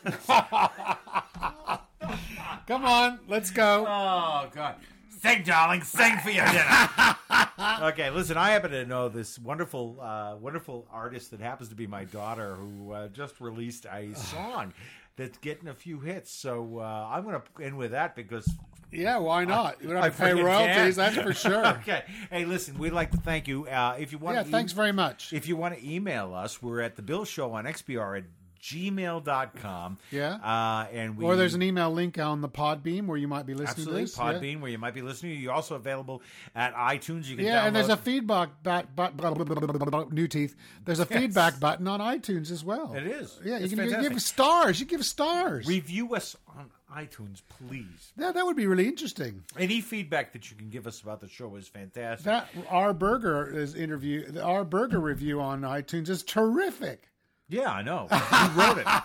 Come on, let's go. Oh God. Sing, darling, sing for your dinner. Okay, listen, I happen to know this wonderful, uh, wonderful artist that happens to be my daughter who uh, just released a song. that's getting a few hits. So uh, I'm going to end with that because. Yeah, why not? You don't I have to pay freaking royalties, can. that's for sure. Okay. Hey, listen, we'd like to thank you. Uh, if you want, Yeah, to thanks very much. If you want to email us, we're at the Bill Show on X B R at gmail dot com. Yeah. Uh, and we, or there's an email link on the Podbeam where you might be listening absolutely, to this. Podbean, yeah. where you might be listening. You're also available at iTunes. You can Yeah, download. and there's a feedback but, but, blah, blah, blah, blah, blah, new teeth. There's a Yes. feedback button on iTunes as well. It is. Yeah, you It's can you fantastic. give stars. You give stars. Review us on iTunes, please. Yeah, that would be really interesting. Any feedback that you can give us about the show is fantastic. That our burger is interview. Our burger review on iTunes is terrific. Yeah, I know. You wrote it.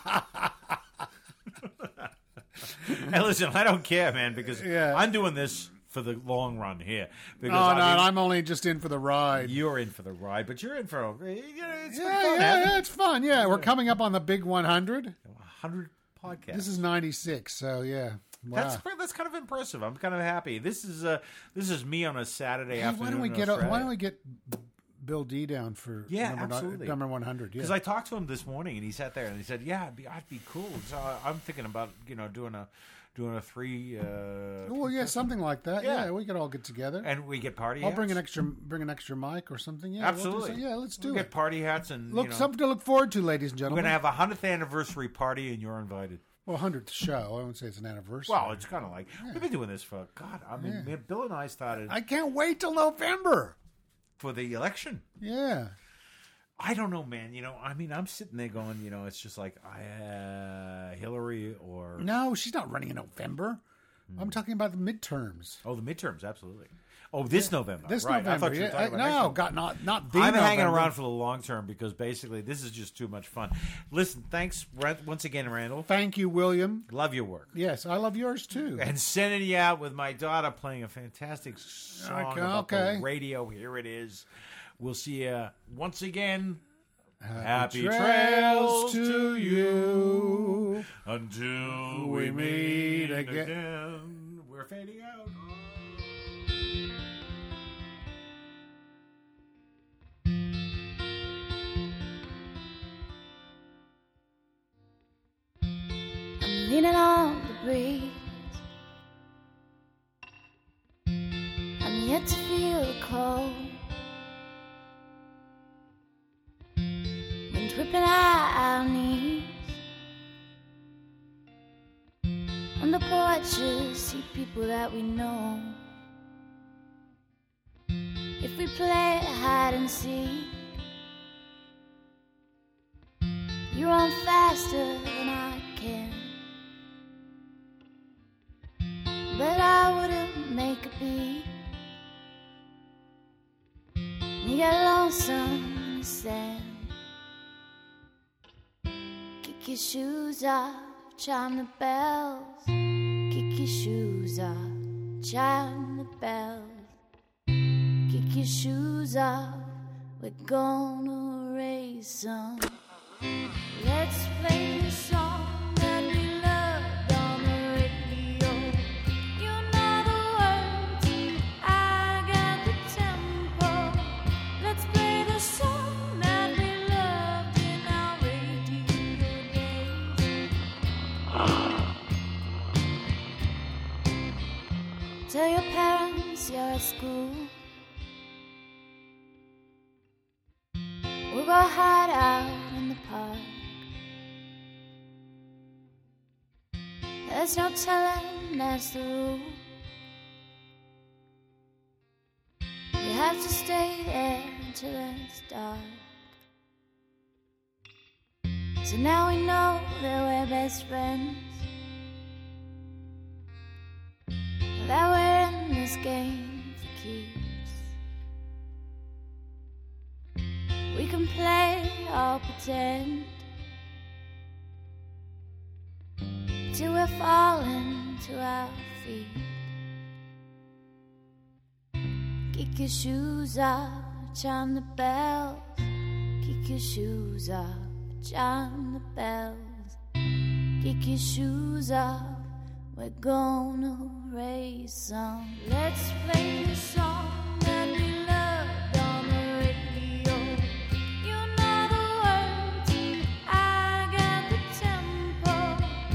Hey, listen, I don't care, man, because Yeah. I'm doing this for the long run here. Because No, I no, mean, I'm only just in for the ride. You're in for the ride, but you're in for a. You know, it's Yeah, been fun, yeah, hasn't yeah, it? it's fun. Yeah, we're coming up on the big one hundred. one hundred podcasts. This is ninety-six, so yeah. Wow. That's that's kind of impressive. I'm kind of happy. This is uh this is me on a Saturday Hey, afternoon. why don't we in get Australia. why don't we get Bill D down for Yeah, number, ni- absolutely. number one hundred? Yeah. Because I talked to him this morning, and he sat there and he said, "Yeah, I'd be, I'd be cool." So I- I'm thinking about you know doing a doing a three. Uh, well, yeah, something like that. Yeah. Yeah. we could all get together. and we get party. I'll bring an hats. extra bring an extra mic or something. Yeah, we'll do Absolutely. some- yeah, let's do We'll it. Get party hats and Look, you know, something to look forward to, ladies and we're gentlemen. gonna have a hundredth anniversary party, and you're invited. well, hundredth show. I wouldn't say it's an anniversary. Well, it's kind of like we've been doing this for God. I mean, Yeah. man, Bill and I started I can't wait till November. for the election. Yeah. I don't know, man. You know, I mean, I'm sitting there going, you know, it's just like I, uh, Hillary or No, she's not running in November. I'm talking about the midterms. oh, the midterms, absolutely. Oh, this November. This right. November. I thought you were yeah. talking I- about no, next November. got not not the I'm hanging November. around for the long term because basically this is just too much fun. Listen, thanks Rand- once again, Randall. Thank you, William. Love your work. Yes, I love yours too. And sending you out with my daughter playing a fantastic song Okay, about okay. the radio. Here it is. We'll see you once again. Happy trails to you until we we meet meet again. again. We're fading out. I'm leaning on the breeze. I'm yet to feel the cold. Wind whipping at our knees. On the porches, see people that we know. If we play hide and seek, you run faster than I can. But I wouldn't make a beat. You get lonesome in the sand. Kick your shoes off, chime the bells. Kick your shoes off, chime the bells. Kick your shoes off, we're gonna raise some. Let's play the song that we loved on the radio. You know the words, I got the tempo. Let's play the song that we loved in our radio days. Tell your parents you're at school. We'll go hide out in the park. There's no telling, that's the rule. You have to stay there until it's dark. So now we know that we're best friends, that we're in this game for keeps. We can play or pretend till we're falling to our feet. Kick your shoes off, chime the bells. Kick your shoes off, chime the bells. Kick your shoes off, we're gonna raise some. Let's play the song that we loved on the radio. You know the words, I got the tempo.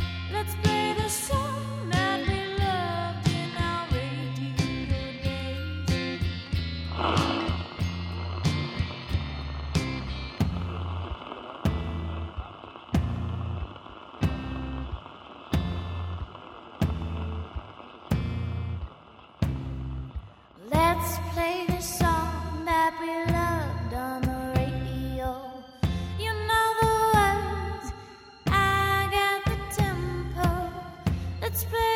Let's play the song that we loved on the radio. You know the words, I got the tempo. Let's play